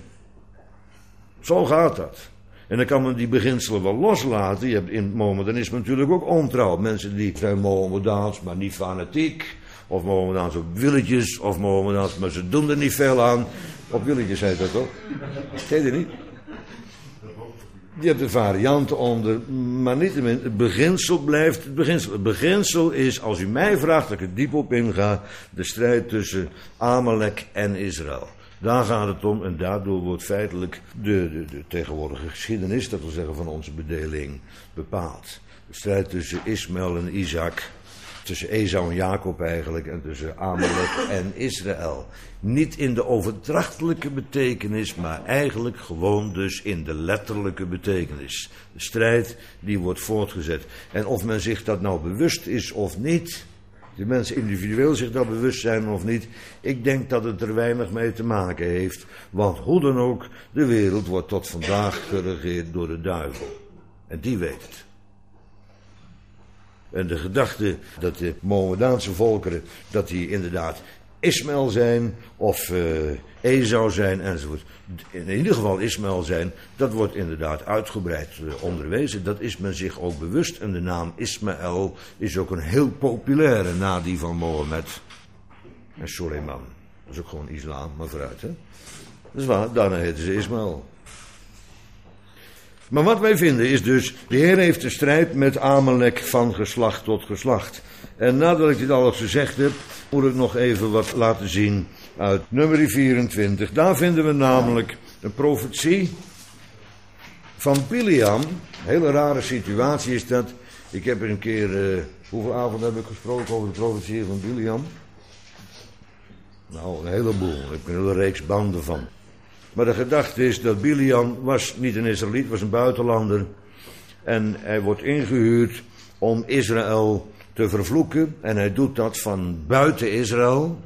Zo gaat dat. En dan kan men die beginselen wel loslaten. Je hebt in het Mohammedanisme natuurlijk ook ontrouw. Mensen die zijn Mohammedaans, maar niet fanatiek. Of Mohammedaans op willetjes. Of Mohammedaans, maar ze doen er niet veel aan. Op willetjes heet dat ook. Heet het niet? Je hebt de varianten onder. Maar niettemin, het beginsel blijft het beginsel. Het beginsel is, als u mij vraagt, dat ik er diep op inga, de strijd tussen Amalek en Israël. Daar gaat het om en daardoor wordt feitelijk de, de, de tegenwoordige geschiedenis, dat wil zeggen van onze bedeling, bepaald. De strijd tussen Ismaël en Isaac, tussen Esau en Jacob eigenlijk, en tussen Amalek en Israël. Niet in de overdrachtelijke betekenis, maar eigenlijk gewoon dus in de letterlijke betekenis. De strijd die wordt voortgezet. En of men zich dat nou bewust is of niet, de mensen individueel zich dat bewust zijn of niet, ik denk dat het er weinig mee te maken heeft. Want hoe dan ook, de wereld wordt tot vandaag geregeerd door de duivel. En die weet het. En de gedachte dat de Mohammedaanse volkeren, dat die inderdaad Ismaël zijn of uh, Esau zijn enzovoort. In ieder geval Ismaël zijn, dat wordt inderdaad uitgebreid uh, onderwezen. Dat is men zich ook bewust. En de naam Ismaël is ook een heel populaire na die van Mohammed en Suleiman. Dat is ook gewoon islam, maar vooruit, hè. Dat is waar, daarna heten ze Ismaël. Maar wat wij vinden is dus, de Heer heeft een strijd met Amalek van geslacht tot geslacht. En nadat ik dit alles gezegd heb, moet ik nog even wat laten zien uit nummer vierentwintig. Daar vinden we namelijk een profetie van Biliam. Een hele rare situatie is dat. Ik heb er een keer, uh, hoeveel avonden heb ik gesproken over de profetie van Biliam? Nou, een heleboel. Daar heb ik een hele reeks banden van. Maar de gedachte is dat Biliam was niet een Israëliet, was een buitenlander. En hij wordt ingehuurd om Israël te vervloeken. En hij doet dat van buiten Israël.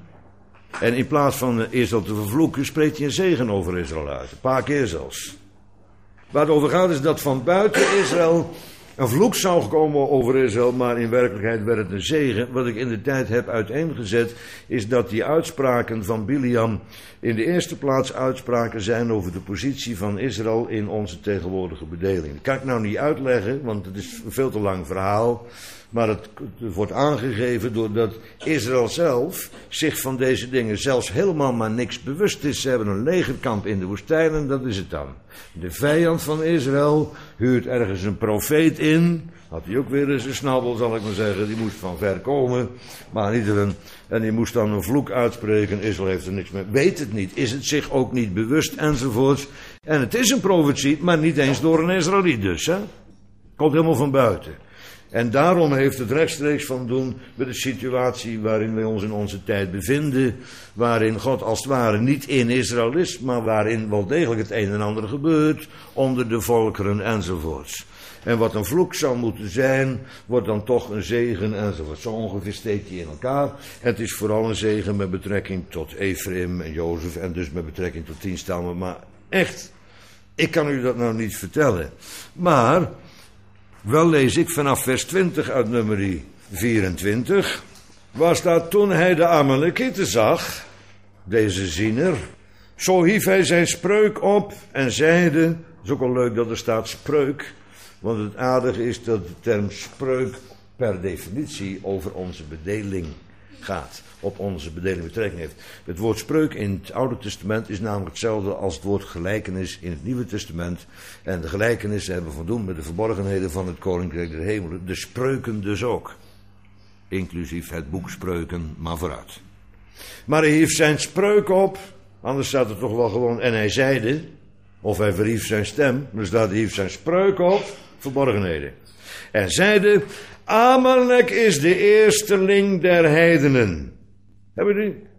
En in plaats van Israël te vervloeken, spreekt hij een zegen over Israël uit. Een paar keer zelfs. Waar het over gaat is dat van buiten Israël een vloek zou komen over Israël, maar in werkelijkheid werd het een zegen. Wat ik in de tijd heb uiteengezet, is dat die uitspraken van Biliam in de eerste plaats uitspraken zijn over de positie van Israël in onze tegenwoordige bedeling. Dat kan ik nou niet uitleggen, want het is een veel te lang verhaal. Maar het, het wordt aangegeven doordat Israël zelf zich van deze dingen zelfs helemaal maar niks bewust is. Ze hebben een legerkamp in de woestijn en dat is het dan. De vijand van Israël huurt ergens een profeet in. Had hij ook weer eens een snabbel, zal ik maar zeggen. Die moest van ver komen. Maar niet een, en die moest dan een vloek uitspreken. Israël heeft er niks mee. Weet het niet. Is het zich ook niet bewust enzovoorts. En het is een profetie, maar niet eens door een Israëliet dus. Hè? Komt helemaal van buiten. En daarom heeft het rechtstreeks van doen met de situatie waarin wij ons in onze tijd bevinden. Waarin God als het ware niet in Israël is, maar waarin wel degelijk het een en ander gebeurt onder de volkeren enzovoorts. En wat een vloek zou moeten zijn, wordt dan toch een zegen enzovoort. Zo ongeveer steekt hij in elkaar. En het is vooral een zegen met betrekking tot Ephraim en Jozef en dus met betrekking tot tien stammen. Maar echt, ik kan u dat nou niet vertellen. Maar wel lees ik vanaf vers twintig uit nummer vierentwintig. Waar staat: toen hij de Amalekieten zag, deze ziener, zo hief hij zijn spreuk op en zeide. Het is ook wel leuk dat er staat spreuk, want het aardige is dat de term spreuk per definitie over onze bedeling gaat, op onze bedeling betrekking heeft. Het woord spreuk in het Oude Testament is namelijk hetzelfde als het woord gelijkenis in het Nieuwe Testament. En de gelijkenissen hebben van doen met de verborgenheden van het Koninkrijk der Hemelen. De spreuken dus ook. Inclusief het boek Spreuken, maar vooruit. Maar hij hief zijn spreuk op, anders staat er toch wel gewoon en hij zeide, of hij verhief zijn stem, maar staat hij hief zijn spreuk op, verborgenheden. En zeide: Amalek is de eersteling der heidenen. Hebben we die?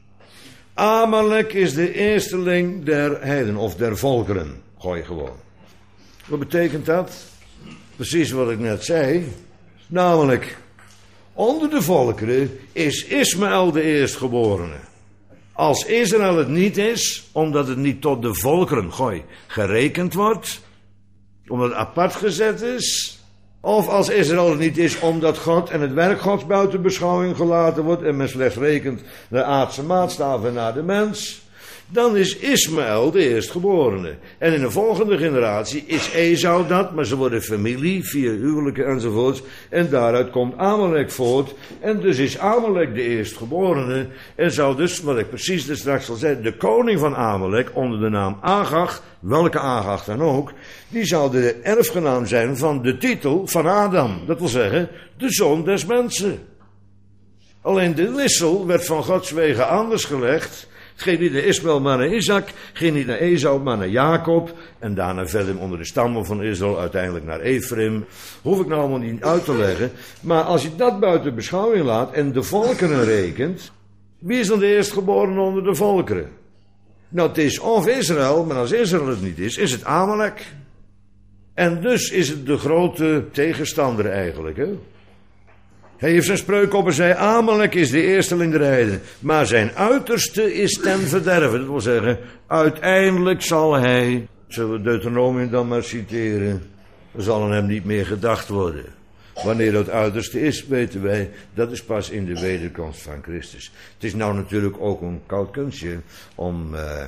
Amalek is de eersteling der heidenen, of der volkeren. Gooi gewoon. Wat betekent dat? Precies wat ik net zei. Namelijk, onder de volkeren is Ismaël de eerstgeborene. Als Israël het niet is, omdat het niet tot de volkeren, gooi, gerekend wordt, omdat het apart gezet is, of als Israël het niet is, omdat God en het werk Gods buiten beschouwing gelaten wordt en men slechts rekent de aardse maatstaven naar de mens, dan is Ismaël de eerstgeborene. En in de volgende generatie is Esau dat, maar ze worden familie, via huwelijken enzovoorts. En daaruit komt Amalek voort. En dus is Amalek de eerstgeborene. En zou dus, wat ik precies dus straks al zei, de koning van Amalek onder de naam Agag, welke Agag dan ook, die zou de erfgenaam zijn van de titel van Adam. Dat wil zeggen, de zoon des mensen. Alleen de wissel werd van Gods wegen anders gelegd. Het ging niet naar Ismaël, maar naar Isaac. Ging niet naar Esau, maar naar Jacob. En daarna verder onder de stammen van Israël, uiteindelijk naar Ephraim. Hoef ik nou allemaal niet uit te leggen. Maar als je dat buiten beschouwing laat en de volkeren rekent, wie is dan de eerstgeborene onder de volkeren? Nou, het is of Israël, maar als Israël het niet is, is het Amalek. En dus is het de grote tegenstander eigenlijk, hè? Hij heeft zijn spreuk op en zei: Amalek is de eersteling der heidenen, maar zijn uiterste is ten verderven. Dat wil zeggen, uiteindelijk zal hij, zullen we Deuteronomium dan maar citeren, zal aan hem niet meer gedacht worden. Wanneer dat uiterste is, weten wij, dat is pas in de wederkomst van Christus. Het is nou natuurlijk ook een koud kunstje om uh,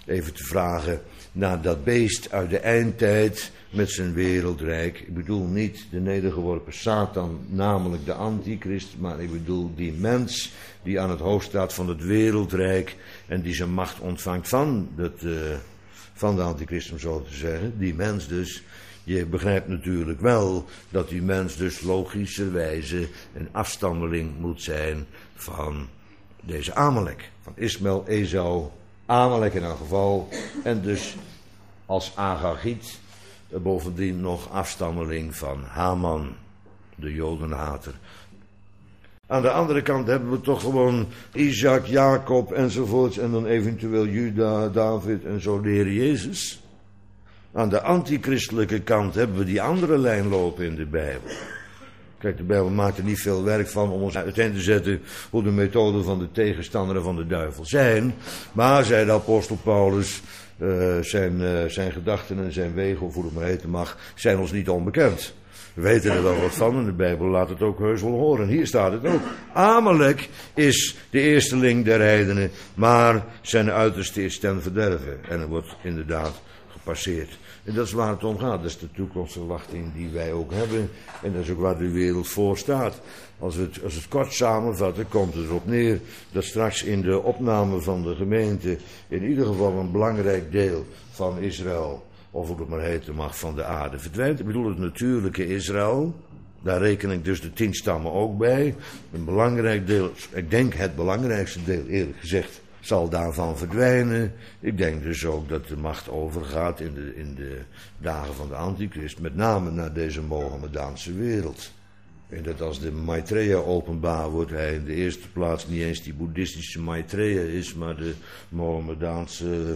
even te vragen naar dat beest uit de eindtijd met zijn wereldrijk. Ik bedoel niet de nedergeworpen Satan, namelijk de antichrist, maar ik bedoel die mens die aan het hoofd staat van het wereldrijk en die zijn macht ontvangt van, het, uh, van de antichrist, om zo te zeggen. Die mens dus. Je begrijpt natuurlijk wel dat die mens dus logischerwijze een afstammeling moet zijn van deze Amalek. Van Ismaël, Esau, Amalek in elk geval. En dus als Agagiet bovendien nog afstammeling van Haman, de Jodenhater. Aan de andere kant hebben we toch gewoon Isaac, Jacob enzovoorts. En dan eventueel Juda, David en zo de Heer Jezus. Aan de antichristelijke kant hebben we die andere lijn lopen in de Bijbel. Kijk, de Bijbel maakt er niet veel werk van om ons uiteen te zetten hoe de methoden van de tegenstander van de duivel zijn. Maar, zei de apostel Paulus, uh, zijn, uh, zijn gedachten en zijn wegen, of hoe het maar heten mag, zijn ons niet onbekend. We weten er wel wat van en de Bijbel laat het ook heus wel horen. Hier staat het ook. Amalek is de eersteling der heidenen, maar zijn uiterste is ten verderven. En er wordt inderdaad gepasseerd. En dat is waar het om gaat. Dat is de toekomstverwachting die wij ook hebben. En dat is ook waar de wereld voor staat. Als we het, als het kort samenvatten, komt het erop neer dat straks in de opname van de gemeente in ieder geval een belangrijk deel van Israël, of hoe het maar heten mag, van de aarde verdwijnt. Ik bedoel het natuurlijke Israël. Daar reken ik dus de tien stammen ook bij. Een belangrijk deel, ik denk het belangrijkste deel eerlijk gezegd, zal daarvan verdwijnen. Ik denk dus ook dat de macht overgaat in de, in de dagen van de antichrist, met name naar deze Mohammedaanse wereld. En dat als de Maitreya openbaar wordt, hij in de eerste plaats niet eens die boeddhistische Maitreya is, maar de Mohammedaanse,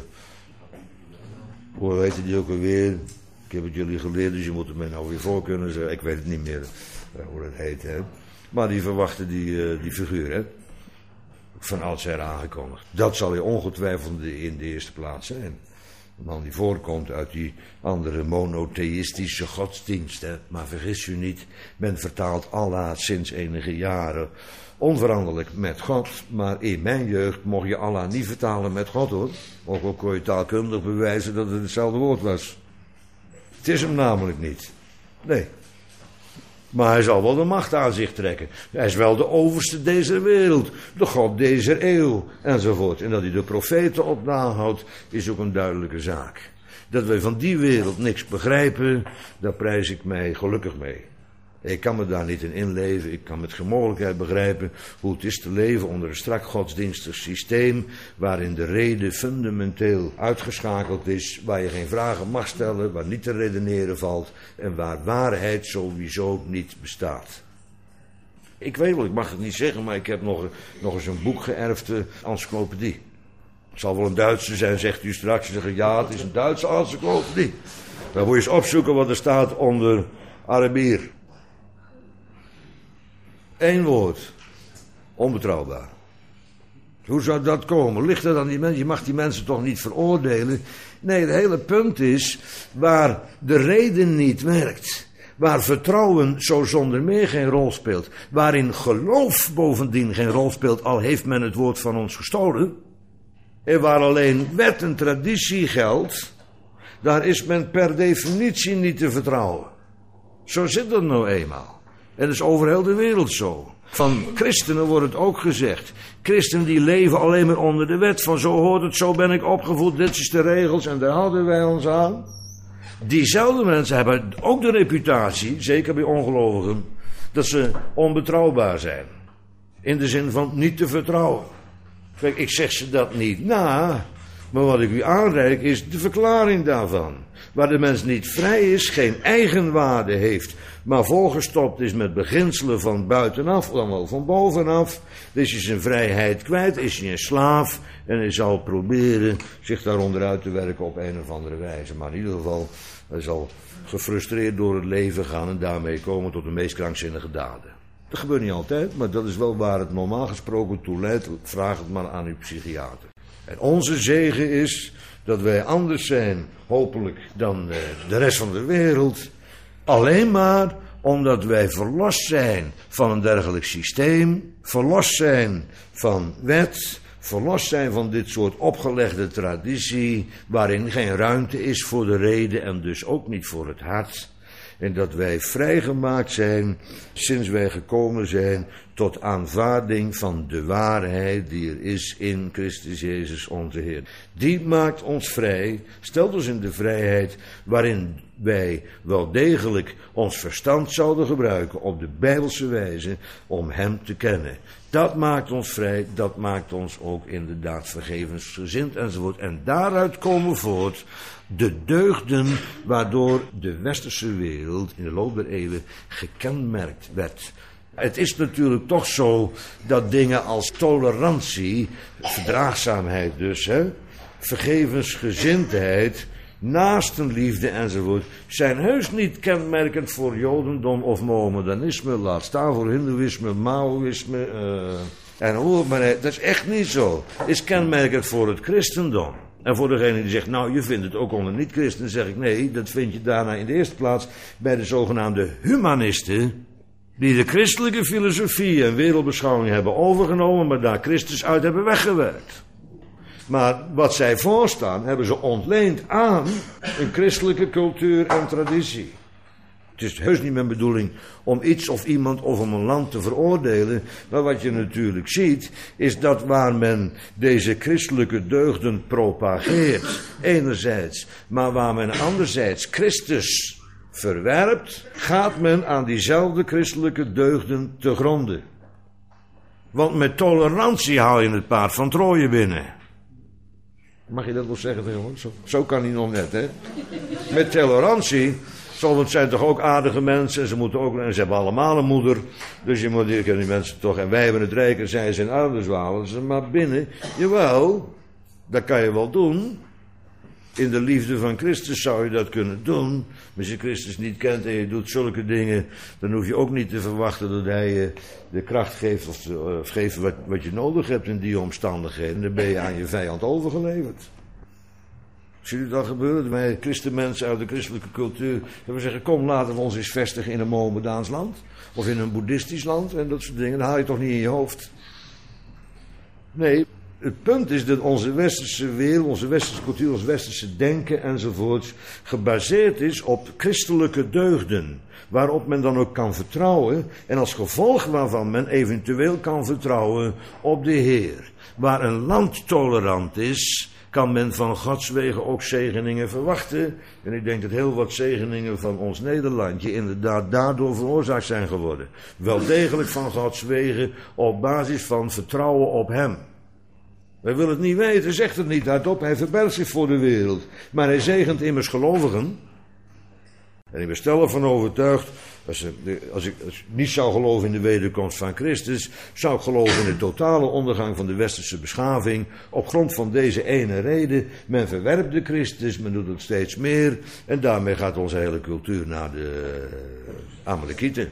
hoe heet die ook alweer? Ik heb het jullie geleerd, dus je moet het mij nou weer voor kunnen zeggen. Ik weet het niet meer uh, hoe dat heet, hè. Maar die verwachten die, uh, die figuur, hè. Van oudsher aangekondigd. Dat zal je ongetwijfeld in de eerste plaats zijn. Een man die voorkomt uit die andere monotheïstische godsdienst. Hè. Maar vergis u niet, men vertaalt Allah sinds enige jaren onveranderlijk met God. Maar in mijn jeugd mocht je Allah niet vertalen met God, hoor. Ook al kon je taalkundig bewijzen dat het hetzelfde woord was. Het is hem namelijk niet. Nee. Maar hij zal wel de macht aan zich trekken. Hij is wel de overste deze wereld, de God deze eeuw, enzovoort. En dat hij de profeten op nahoudt, is ook een duidelijke zaak. Dat wij van die wereld niks begrijpen, daar prijs ik mij gelukkig mee. Ik kan me daar niet in inleven, ik kan met gemogelijkheid begrijpen hoe het is te leven onder een strak godsdienstig systeem, waarin de reden fundamenteel uitgeschakeld is, waar je geen vragen mag stellen, waar niet te redeneren valt en waar waarheid sowieso niet bestaat. Ik weet wel, ik mag het niet zeggen, maar ik heb nog, nog eens een boek geërfd, uh, encyclopedie. Het zal wel een Duitse zijn, zegt u straks. Zeggen, ja, het is een Duitse encyclopedie. Dan moet je eens opzoeken wat er staat onder Arabier. Eén woord. Onbetrouwbaar. Hoe zou dat komen? Ligt er dan die mensen? Je mag die mensen toch niet veroordelen? Nee, het hele punt is waar de reden niet werkt. Waar vertrouwen zo zonder meer geen rol speelt. Waarin geloof bovendien geen rol speelt, al heeft men het woord van ons gestolen. En waar alleen wet en traditie geldt, daar is men per definitie niet te vertrouwen. Zo zit dat nou eenmaal. En dat is over heel de wereld zo. Van christenen wordt het ook gezegd. Christenen die leven alleen maar onder de wet. Van zo hoort het, zo ben ik opgevoed, dit is de regels en daar houden wij ons aan. Diezelfde mensen hebben ook de reputatie, zeker bij ongelovigen, dat ze onbetrouwbaar zijn. In de zin van niet te vertrouwen. Kijk, ik zeg ze dat niet na, maar wat ik u aanreik is de verklaring daarvan. Waar de mens niet vrij is, geen eigenwaarde heeft, maar volgestopt is met beginselen van buitenaf, dan wel van bovenaf, is hij zijn vrijheid kwijt, is hij een slaaf en hij zal proberen zich daaronder uit te werken op een of andere wijze. Maar in ieder geval, hij zal gefrustreerd door het leven gaan en daarmee komen tot de meest krankzinnige daden. Dat gebeurt niet altijd, maar dat is wel waar het normaal gesproken toe leidt. Vraag het maar aan uw psychiater. En onze zegen is dat wij anders zijn, hopelijk, dan de rest van de wereld. Alleen maar omdat wij verlost zijn van een dergelijk systeem, verlost zijn van wet, verlost zijn van dit soort opgelegde traditie, waarin geen ruimte is voor de rede en dus ook niet voor het hart. En dat wij vrijgemaakt zijn, sinds wij gekomen zijn, tot aanvaarding van de waarheid die er is in Christus Jezus onze Heer. Die maakt ons vrij, stelt ons in de vrijheid waarin wij wel degelijk ons verstand zouden gebruiken op de Bijbelse wijze om Hem te kennen. Dat maakt ons vrij, dat maakt ons ook inderdaad vergevensgezind enzovoort. En daaruit komen voort de deugden waardoor de westerse wereld in de loop der eeuwen gekenmerkt werd. Het is natuurlijk toch zo dat dingen als tolerantie, verdraagzaamheid dus, hè, vergevensgezindheid, naastenliefde enzovoort, zijn heus niet kenmerkend voor Jodendom of Mohammedanisme, laat staan voor Hindoeïsme, Maoïsme uh, en hoe maar. Dat is echt niet zo. Het is kenmerkend voor het christendom. En voor degene die zegt, nou je vindt het ook onder niet-christenen, zeg ik nee, dat vind je daarna in de eerste plaats bij de zogenaamde humanisten, die de christelijke filosofie en wereldbeschouwing hebben overgenomen, maar daar Christus uit hebben weggewerkt. Maar wat zij voorstaan, hebben ze ontleend aan een christelijke cultuur en traditie. Het is heus niet mijn bedoeling om iets of iemand of om een land te veroordelen. Maar wat je natuurlijk ziet, is dat waar men deze christelijke deugden propageert, enerzijds, maar waar men anderzijds Christus verwerpt, gaat men aan diezelfde christelijke deugden te gronden. Want met tolerantie haal je het paard van Troje binnen. Mag je dat wel zeggen tegenwoordig? Zo, zo kan hij nog net, hè? Met tolerantie, zo, het zijn toch ook aardige mensen, en ze moeten ook, en ze hebben allemaal een moeder, dus je moet, je kan die mensen toch, en wij hebben het rijk en zij zijn arm, dus we halen ze maar binnen. Jawel, dat kan je wel doen. In de liefde van Christus zou je dat kunnen doen. Maar als je Christus niet kent en je doet zulke dingen, dan hoef je ook niet te verwachten dat hij je de kracht geeft of, de, of geeft wat, wat je nodig hebt in die omstandigheden. Dan ben je aan je vijand overgeleverd. Zie je dat gebeuren? Wij christenmensen uit de christelijke cultuur hebben zeggen, kom laten we ons eens vestigen in een Mohammedaans land. Of in een boeddhistisch land en dat soort dingen. Dat haal je toch niet in je hoofd. Nee. Het punt is dat onze westerse wereld, onze westerse cultuur, ons westerse denken enzovoorts gebaseerd is op christelijke deugden, waarop men dan ook kan vertrouwen en als gevolg waarvan men eventueel kan vertrouwen op de Heer. Waar een land tolerant is, kan men van Gods wegen ook zegeningen verwachten. En ik denk dat heel wat zegeningen van ons Nederlandje inderdaad daardoor veroorzaakt zijn geworden. Wel degelijk van Gods wegen op basis van vertrouwen op Hem. Wij willen het niet weten, zegt het niet hardop, hij verbergt zich voor de wereld. Maar hij zegent immers gelovigen. En ik ben stellig van overtuigd, als ik, als ik als ik niet zou geloven in de wederkomst van Christus, zou ik geloven in de totale ondergang van de westerse beschaving. Op grond van deze ene reden, men verwerpt de Christus, men doet het steeds meer. En daarmee gaat onze hele cultuur naar de Amalekieten.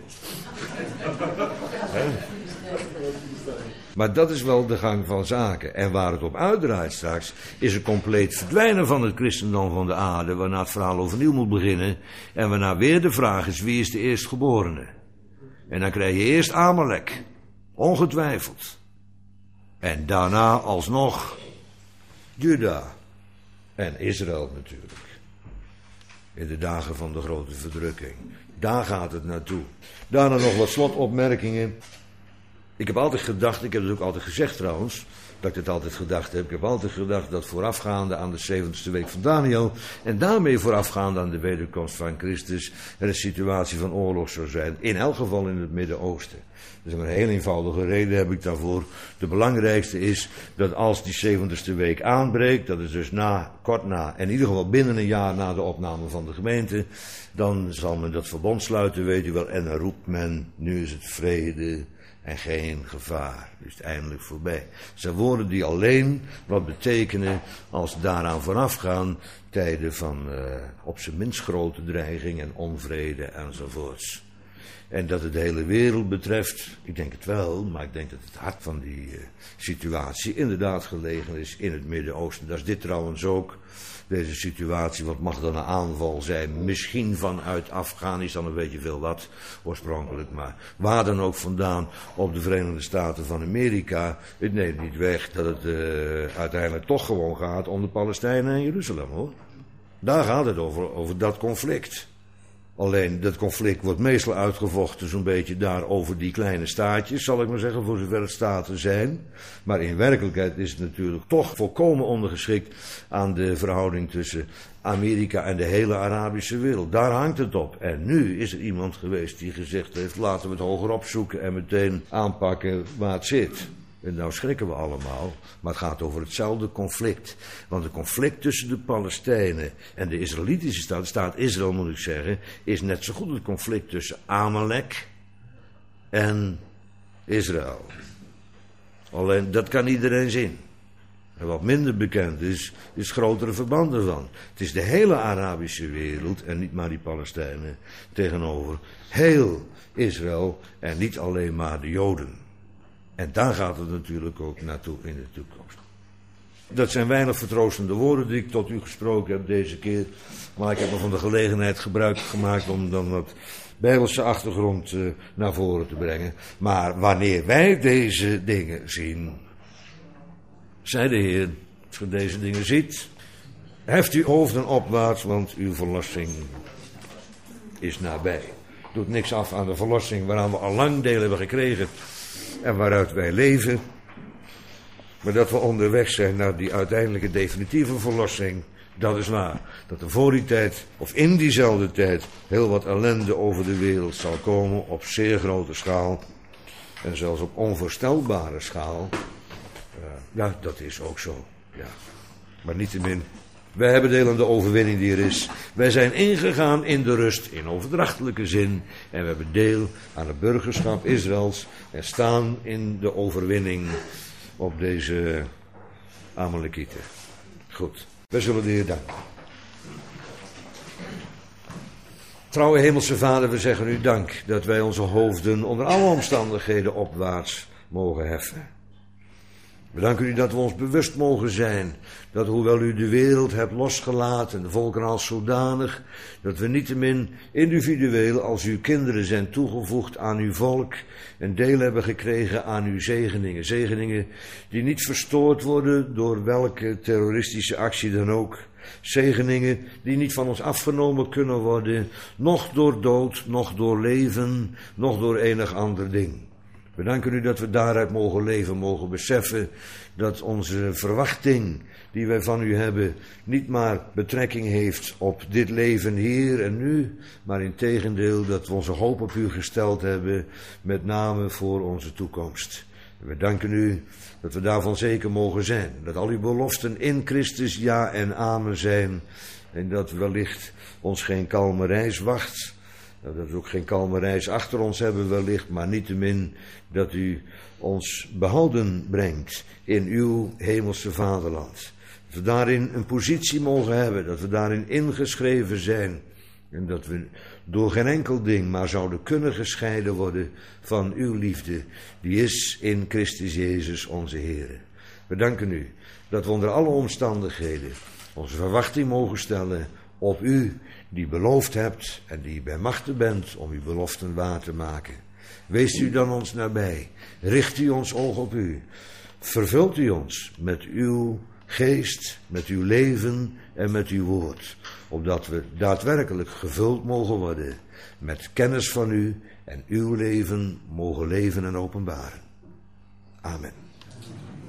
He? Maar dat is wel de gang van zaken. En waar het op uitdraait straks, is een compleet verdwijnen van het christendom van de aarde, waarna het verhaal overnieuw moet beginnen. En waarna weer de vraag is, wie is de eerstgeborene? En dan krijg je eerst Amalek, ongetwijfeld. En daarna alsnog Juda en Israël natuurlijk. In de dagen van de grote verdrukking. Daar gaat het naartoe. Daarna nog wat slotopmerkingen. Ik heb altijd gedacht, ik heb het ook altijd gezegd trouwens, dat ik het altijd gedacht heb. Ik heb altijd gedacht dat voorafgaande aan de zeventigste week van Daniel en daarmee voorafgaande aan de wederkomst van Christus er een situatie van oorlog zou zijn. In elk geval in het Midden-Oosten. Dus een heel eenvoudige reden heb ik daarvoor. De belangrijkste is dat als die zeventigste week aanbreekt, dat is dus na, kort na, en in ieder geval binnen een jaar na de opname van de gemeente, dan zal men dat verbond sluiten, weet u wel, en dan roept men, nu is het vrede en geen gevaar. Dus het eindelijk voorbij. Het zijn woorden die alleen wat betekenen als daaraan voorafgaan tijden van uh, op zijn minst grote dreiging en onvrede enzovoorts. En dat het de hele wereld betreft, ik denk het wel, maar ik denk dat het hart van die uh, situatie inderdaad gelegen is in het Midden-Oosten. Dat is dit trouwens ook, deze situatie. Wat mag dan een aanval zijn? Misschien vanuit Afghanistan, een beetje veel wat oorspronkelijk, maar waar dan ook vandaan op de Verenigde Staten van Amerika. Het neemt niet weg dat het uh, uiteindelijk toch gewoon gaat om de Palestijnen en Jeruzalem, hoor. Daar gaat het over, over dat conflict. Alleen dat conflict wordt meestal uitgevochten zo'n beetje daar over die kleine staatjes, zal ik maar zeggen, voor zover het staten zijn. Maar in werkelijkheid is het natuurlijk toch volkomen ondergeschikt aan de verhouding tussen Amerika en de hele Arabische wereld. Daar hangt het op. En nu is er iemand geweest die gezegd heeft, laten we het hoger opzoeken en meteen aanpakken waar het zit. En nou schrikken we allemaal, maar het gaat over hetzelfde conflict. Want het conflict tussen de Palestijnen en de Israëlitische staat, de staat Israël moet ik zeggen, is net zo goed het conflict tussen Amalek en Israël. Alleen dat kan iedereen zien. En wat minder bekend is, is grotere verbanden van. Het is de hele Arabische wereld en niet maar die Palestijnen tegenover heel Israël en niet alleen maar de Joden. En daar gaat het natuurlijk ook naartoe in de toekomst. Dat zijn weinig vertroostende woorden die ik tot u gesproken heb deze keer. Maar ik heb me van de gelegenheid gebruik gemaakt om dan wat Bijbelse achtergrond uh, naar voren te brengen. Maar wanneer wij deze dingen zien, zei de Heer, als u deze dingen ziet, heft uw hoofden opwaarts, want uw verlossing is nabij. Doet niks af aan de verlossing waaraan we al lang deel hebben gekregen en waaruit wij leven. Maar dat we onderweg zijn naar die uiteindelijke definitieve verlossing, dat is waar. Dat er voor die tijd, of in diezelfde tijd, heel wat ellende over de wereld zal komen op zeer grote schaal. En zelfs op onvoorstelbare schaal. Uh, ja, dat is ook zo. Ja. Maar niettemin, wij hebben deel aan de overwinning die er is. Wij zijn ingegaan in de rust, in overdrachtelijke zin. En we hebben deel aan het burgerschap Israëls. En staan in de overwinning op deze Amalekieten. Goed, wij zullen de Heer danken. Trouwe Hemelse Vader, we zeggen u dank dat wij onze hoofden onder alle omstandigheden opwaarts mogen heffen. We danken u dat we ons bewust mogen zijn dat hoewel u de wereld hebt losgelaten, de volken als zodanig, dat we niettemin individueel als uw kinderen zijn toegevoegd aan uw volk en deel hebben gekregen aan uw zegeningen. Zegeningen die niet verstoord worden door welke terroristische actie dan ook. Zegeningen die niet van ons afgenomen kunnen worden, noch door dood, noch door leven, noch door enig ander ding. We danken u dat we daaruit mogen leven, mogen beseffen dat onze verwachting die wij van u hebben niet maar betrekking heeft op dit leven hier en nu, maar integendeel dat we onze hoop op u gesteld hebben, met name voor onze toekomst. We danken u dat we daarvan zeker mogen zijn, dat al uw beloften in Christus ja en amen zijn en dat wellicht ons geen kalme reis wacht. Dat we ook geen kalme reis achter ons hebben wellicht, maar niettemin dat u ons behouden brengt in uw hemelse vaderland. Dat we daarin een positie mogen hebben, dat we daarin ingeschreven zijn. En dat we door geen enkel ding maar zouden kunnen gescheiden worden van uw liefde. Die is in Christus Jezus onze Heer. We danken u dat we onder alle omstandigheden onze verwachting mogen stellen op u, die beloofd hebt en die bij machte bent om uw beloften waar te maken. Wees u dan ons nabij, richt u ons oog op u, vervult u ons met uw geest, met uw leven en met uw woord, opdat we daadwerkelijk gevuld mogen worden met kennis van u en uw leven mogen leven en openbaren. Amen.